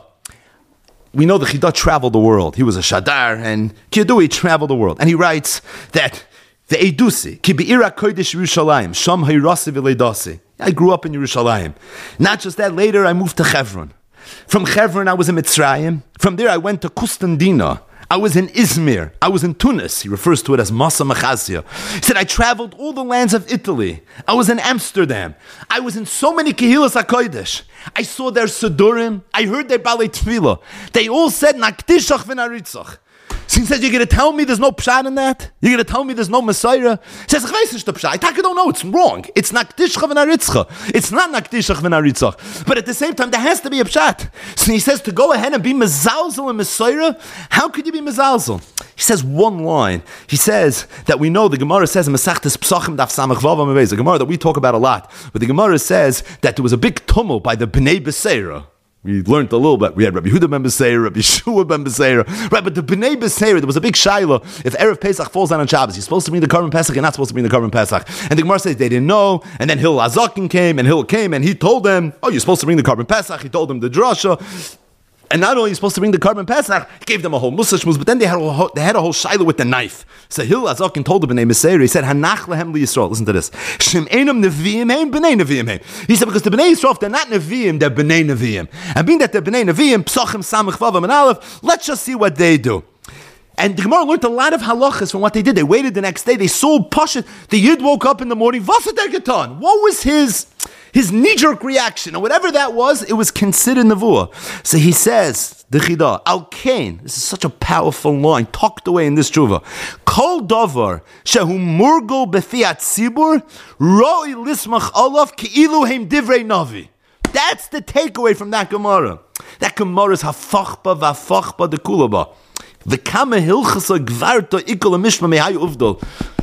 we know the Chida traveled the world. He was a Shadar, and Kiyadui traveled the world. And he writes that the Eidusi, ki be'ira kodesh Yerushalayim, sham hayrasi v'leidasi. I grew up in Yerushalayim. Not just that, later I moved to Hebron. From Hebron I was in Mitzrayim. From there I went to Kustandina. I was in Izmir. I was in Tunis. He refers to it as Masa Machazia. He said, I traveled all the lands of Italy. I was in Amsterdam. I was in so many Kehilas HaKodesh. I saw their Sedurim. I heard their Balei Tefillah. They all said, Nakdishach v'naritzach. So he says, you're going to tell me there's no pshat in that? You're going to tell me there's no Messiah? He says, I don't know, it's wrong. It's Nakdishcha v'naritzcha. It's not Nakdishach v'naritzach. But at the same time, there has to be a pshat. So he says, to go ahead and be mezalzel and Messiah, how could you be mezalzel? He says one line. He says that we know, the Gemara says in Masechtas Psachim Daf Samach Vav Amavez, the Gemara that we talk about a lot, but the Gemara says that there was a big tumult by the Bnei Beseira. We learned a little bit. We had Rabbi Yehuda ben Beseira, Rabbi Yeshua ben Beseira. Right, but the Bnei Beseira, there was a big shaila. If Erev Pesach falls down on Shabbos, you're supposed to bring the Korban Pesach, you're not supposed to bring the Korban Pesach. And the Gemara says they didn't know. And then Hillel Azakin came, and Hillel came, and he told them, oh, you're supposed to bring the Korban Pesach. He told them the drasha. And not only are you supposed to bring the Korban Pesach, he gave them a whole Musar Shmuz, but then they had a whole, they had a whole shaila with the knife. So Hillel Azakin told the Bnei Beseira, he said, Hanach lehem li Yisrael. Listen to this. Shem einam neviim heim, b'nei neviim heim. He said, because the Bnei Yisrael, if they're not neviim, they're b'nei neviim. And being that they're b'nei neviim, psachim samach vavam and aleph, let's just see what they do. And the Gemara learned a lot of halachas from what they did. They waited the next day. They saw Pashat. The Yid woke up in the morning. Vasader Getan. What was his his knee-jerk reaction? And whatever that was, it was considered nevuah. So he says, the Chida, Al Kain. This is such a powerful line, tucked away in this tshuva. Kol davar shehu murgo befiat tzibur roi lismach olav keilu heim divrei navi. That's the takeaway from that Gemara. That Gemara is hafachba v'afachba de kulaba. V'kama hilchasa gvarta ikol mishma mehayu uvdol.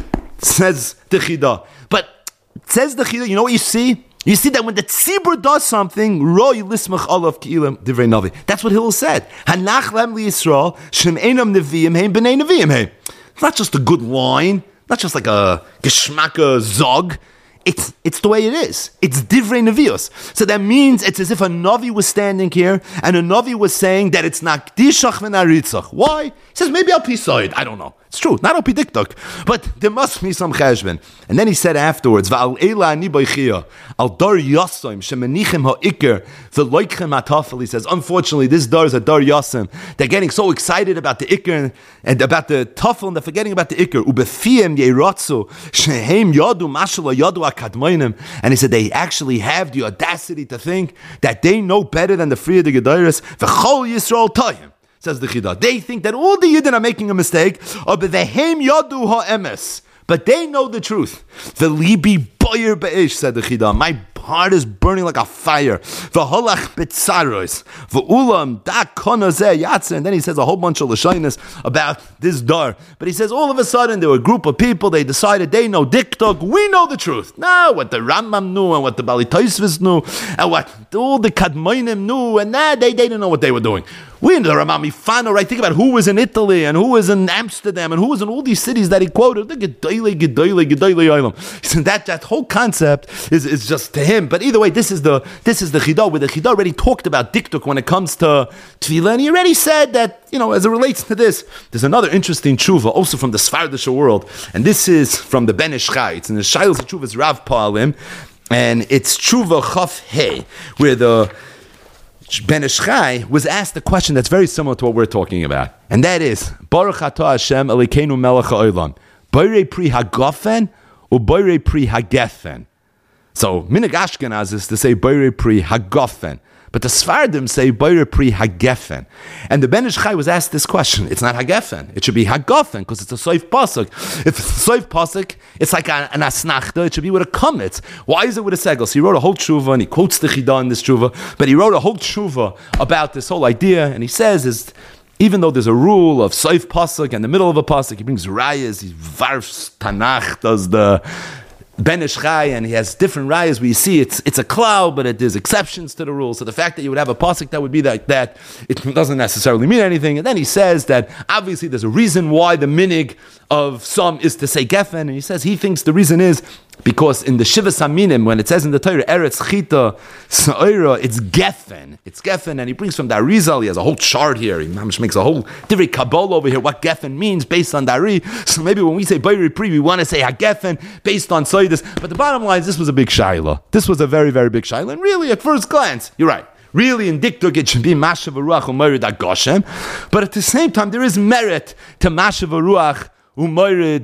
Says the Chida. But says the Chida, you know what you see? You see that when the tzibur does something, roi lismach olav keilam divrei navi. That's what Hillel said. Hanach lem li Yisrael shem einam neviim heim b'nei neviim heim. It's not just a good line, not just like a geschmacka zog. It's it's the way it is. It's divrei nevios. So that means it's as if a navi was standing here and a navi was saying that it's nakdishach v'naritzach. Why? He says maybe I'll be side. I don't know. It's true. Not I'll be diktuk. But there must be some cheshbon. And then he said afterwards, V'al eila ani boichia al dar yasim shemenichim ha'ikr v'loikchem atafel. He says, unfortunately, this dar is a dar yasim. They're getting so excited about the ikr and about the tafel, and they're forgetting about the ikr. Ubefiem yeratzu shehem yadu mashala yadu akadmoinim. And he said they actually have the audacity to think that they know better than the free of the Gedairis. V'chol Yisrael tayim. Says the Chida. They think that all the Yidden are making a mistake, or bevehem yadu ha'emes, but they know the truth. The libi boyer be'ish, said the Chida. My heart is burning like a fire. V'holach betzaros, v'ulam da konozeh yatzeh. And then he says a whole bunch of lashonis about this dar. But he says all of a sudden there were a group of people. They decided they know diktuk. We know the truth. No, what the Rambam knew and what the Bali Tosfos knew and what all the Kadmonim knew, and nah, they, they didn't know what they were doing. We in the Rama Mifano, right? Think about who was in Italy and who was in Amsterdam and who was in all these cities that he quoted. That that whole concept is, is just to him. But either way, this is the this is the Chidah, where the Chidah already talked about diktuk when it comes to Tefillah, and he already said that, you know, as it relates to this, there's another interesting tshuva also from the Sfardish world, and this is from the Ben Ish Chai. It's in the Shailos Tshuvas Rav Pa'alim, and it's Tshuva Chaf He, where the Ben Ish Chai was asked a question that's very similar to what we're talking about, and that is Baruch Atah Hashem Elokeinu Melech HaOlam, Boirei Pri Hagafen or Boirei Pri Hagefen. So Minhag Ashkenaz is to say Boirei Pri Hagafen, but the Sfardim say Boirei Pri Hagefen. And the Ben Ish Chai was asked this question. It's not Hagefen. It should be Hagafen, because it's a Soif Pasuk. If it's a Soif Pasuk, it's like an, an Asnachta. It should be with a Kametz. Why is it with a Segel? So he wrote a whole tshuva, and he quotes the Chidah in this tshuva, but he wrote a whole tshuva about this whole idea, and he says is, even though there's a rule of Soif Pasuk in the middle of a Pasuk, he brings Rayas, he varfs Tanakh, does the Ben Ish Chai, and he has different rayas where you see it's it's a cloud, but it, there's exceptions to the rule. So the fact that you would have a pasuk that would be like that, it doesn't necessarily mean anything. And then he says that obviously there's a reason why the minig of some is to say gefen, and he says he thinks the reason is because in the Shiva Saminim, when it says in the Torah, Eretz Chita Sa'ira, it's gefen. It's gefen, and he brings from the Arizal, he has a whole chart here, he makes a whole different Kabbalah over here, what gefen means based on Dari. So maybe when we say Boirei Pri, we want to say HaGefen based on Soidus. But the bottom line is, this was a big Shaila. This was a very, very big Shaila. And really, at first glance, you're right. Really, in Diktuk, it should be Mashav Ruach U'Morid HaGoshem. But at the same time, there is merit to Mashav Ruach U'Morid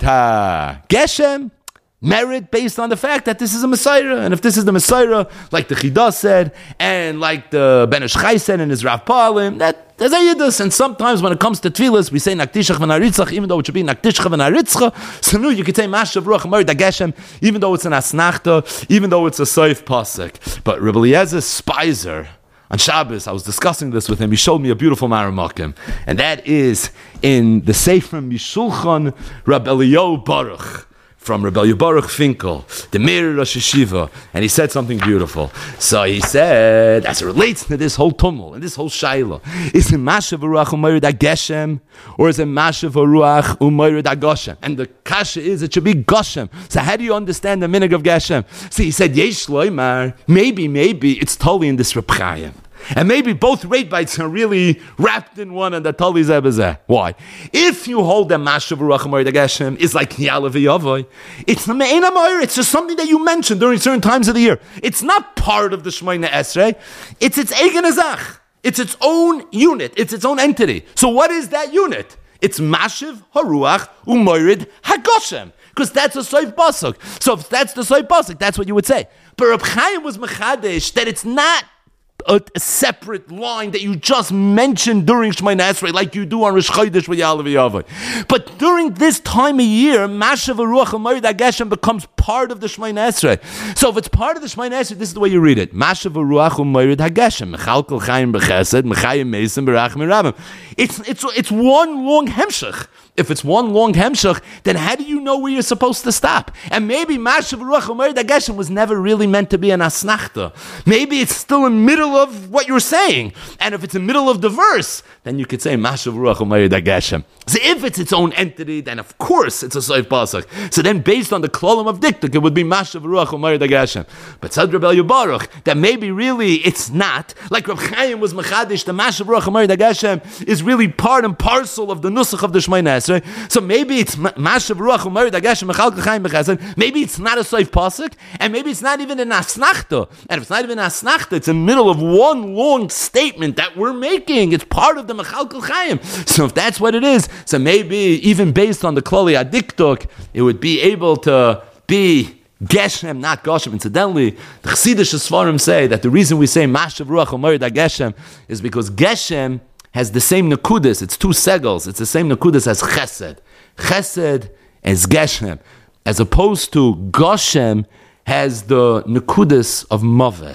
HaGeshem. Merit based on the fact that this is a Messiah, and if this is the Messiah, like the Chidah said, and like the Ben Ish Chai said in his Rav Pa'alim, that there's a Yidus, and sometimes when it comes to Tfilas, we say Naktishach v'Naritzach, even though it should be Naktishach v'Naritzcha, so no, you could say Mashav Ruach U'Morid HaGeshem, even though it's an Asnachta, even though it's a Soif Pasuk. But Rebbe Eliezer Speiser, on Shabbos, I was discussing this with him. He showed me a beautiful Maramakim, and that is in the Sefer Mishulchan Rabbi Eliyahu Baruch, from Rebbe Baruch Finkel, the Meir Rosh Yeshiva, and he said something beautiful. So he said, as it relates to this whole tumult and this whole shaila, is it Mashav Ruach U'Morid HaGeshem, or is it Mashav Ruach U'Morid HaGoshem? And the kasha is, it should be Goshem. So how do you understand the minig of Geshem? So he said, Yesh Loimar, maybe, maybe it's totally in this Reb Chaim. And maybe both rate bites are really wrapped in one, and the Tali Zebazeh. Why? If you hold that Mashav Ruach U'Morid HaGeshem is like Yalav Yavoy, it's not Me'ena Ma'ir, it's just something that you mention during certain times of the year. It's not part of the Shmoyne Esrei. It's its Eigen Azach. It's its own unit. It's its own entity. So what is that unit? It's Mashav Haruach U'Morid HaGoshem. Because that's a Soif Pasuk. So if that's the Soif Pasuk, that's what you would say. But Reb Chaim was Mechadesh that it's not A, a separate line that you just mentioned during Shemona Esrei, like you do on Rosh Chodesh with Ya'aleh V'Yavai. But during this time of year, Mashav Ruach U'Morid HaGeshem becomes part of the Shemona Esrei. So if it's part of the Shemona Esrei, this is the way you read it: Mashav Ruach U'Morid HaGeshem, Mechalkel Chaim B'Chesed, Mechayim Meisim B'Rachim Rabim. It's it's it's one long hemshech. If it's one long hemshech, then how do you know where you're supposed to stop? And maybe Mashav Ruach U'Morid HaGeshem was never really meant to be an asnachta. Maybe it's still in the middle of what you're saying. And if it's in the middle of the verse, then you could say Mashav Ruach U'Morid HaGeshem. So if it's its own entity, then of course it's a Soif Pasuk. So then based on the klolim of Diktuk, it would be Mashav Ruach U'Morid HaGeshem. But Tzad Rebbe Eliyahu Baruch, that maybe really it's not. Like Reb Chaim was Mechadish, the Mashav Ruach U'Morid HaGeshem is really part and parcel of the Nusach of the Shemona Esrei. So maybe it's Mashav Ruach U'Morid HaGeshem Mechalkel Chaim B'Chesed. Maybe it's not a Soif Pasuk, and maybe it's not even an Asnachta. And if it's not even an Asnachta, it's in the middle of one long statement that we're making. It's part of the Mechalkel Chaim. So if that's what it is, so maybe even based on the Klali Adiktuk, it would be able to be Geshem, not Goshem. Incidentally, the Chassidish Sfarim say that the reason we say Mashav Ruach U'Morid HaGeshem is because Geshem has the same Nekudas. It's two segels. It's the same Nekudas as Chesed. Chesed as Geshem. As opposed to Goshem has the Nekudas of Maves.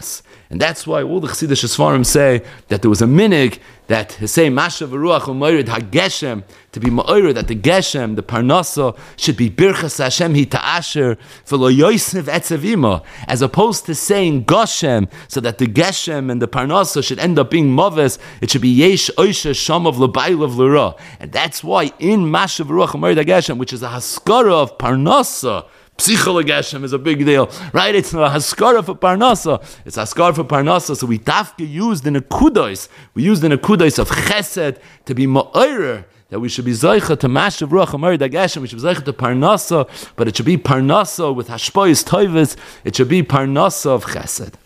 And that's why all the Chassidish Sfarim say that there was a minig that say Mashav Ruach Umayrid HaGeshem, to be Ma'ir, that the Geshem, the Parnasa, should be Birchas Hashem Hi Ta'asher V'lo Yosef Etzevima, as opposed to saying Goshem, so that the Geshem and the Parnasa should end up being Mavis. It should be Yesh Oisha Shamav L'Baylav L'Ra. And that's why in Mashav Ruach Umayrid HaGeshem, which is a Haskara of Parnasa, Psichol Geshem is a big deal, right? It's not a haskara for Parnasa. It's a haskara for Parnasa. So we tafke used in a kudos. We used in a kudos of Chesed to be ma'orer, that we should be zoicha to Mashav Ruach Umayrid HaGeshem. We should be zoicha to Parnasa, but it should be Parnasa with hashpoyis toivus. It should be Parnasa of Chesed.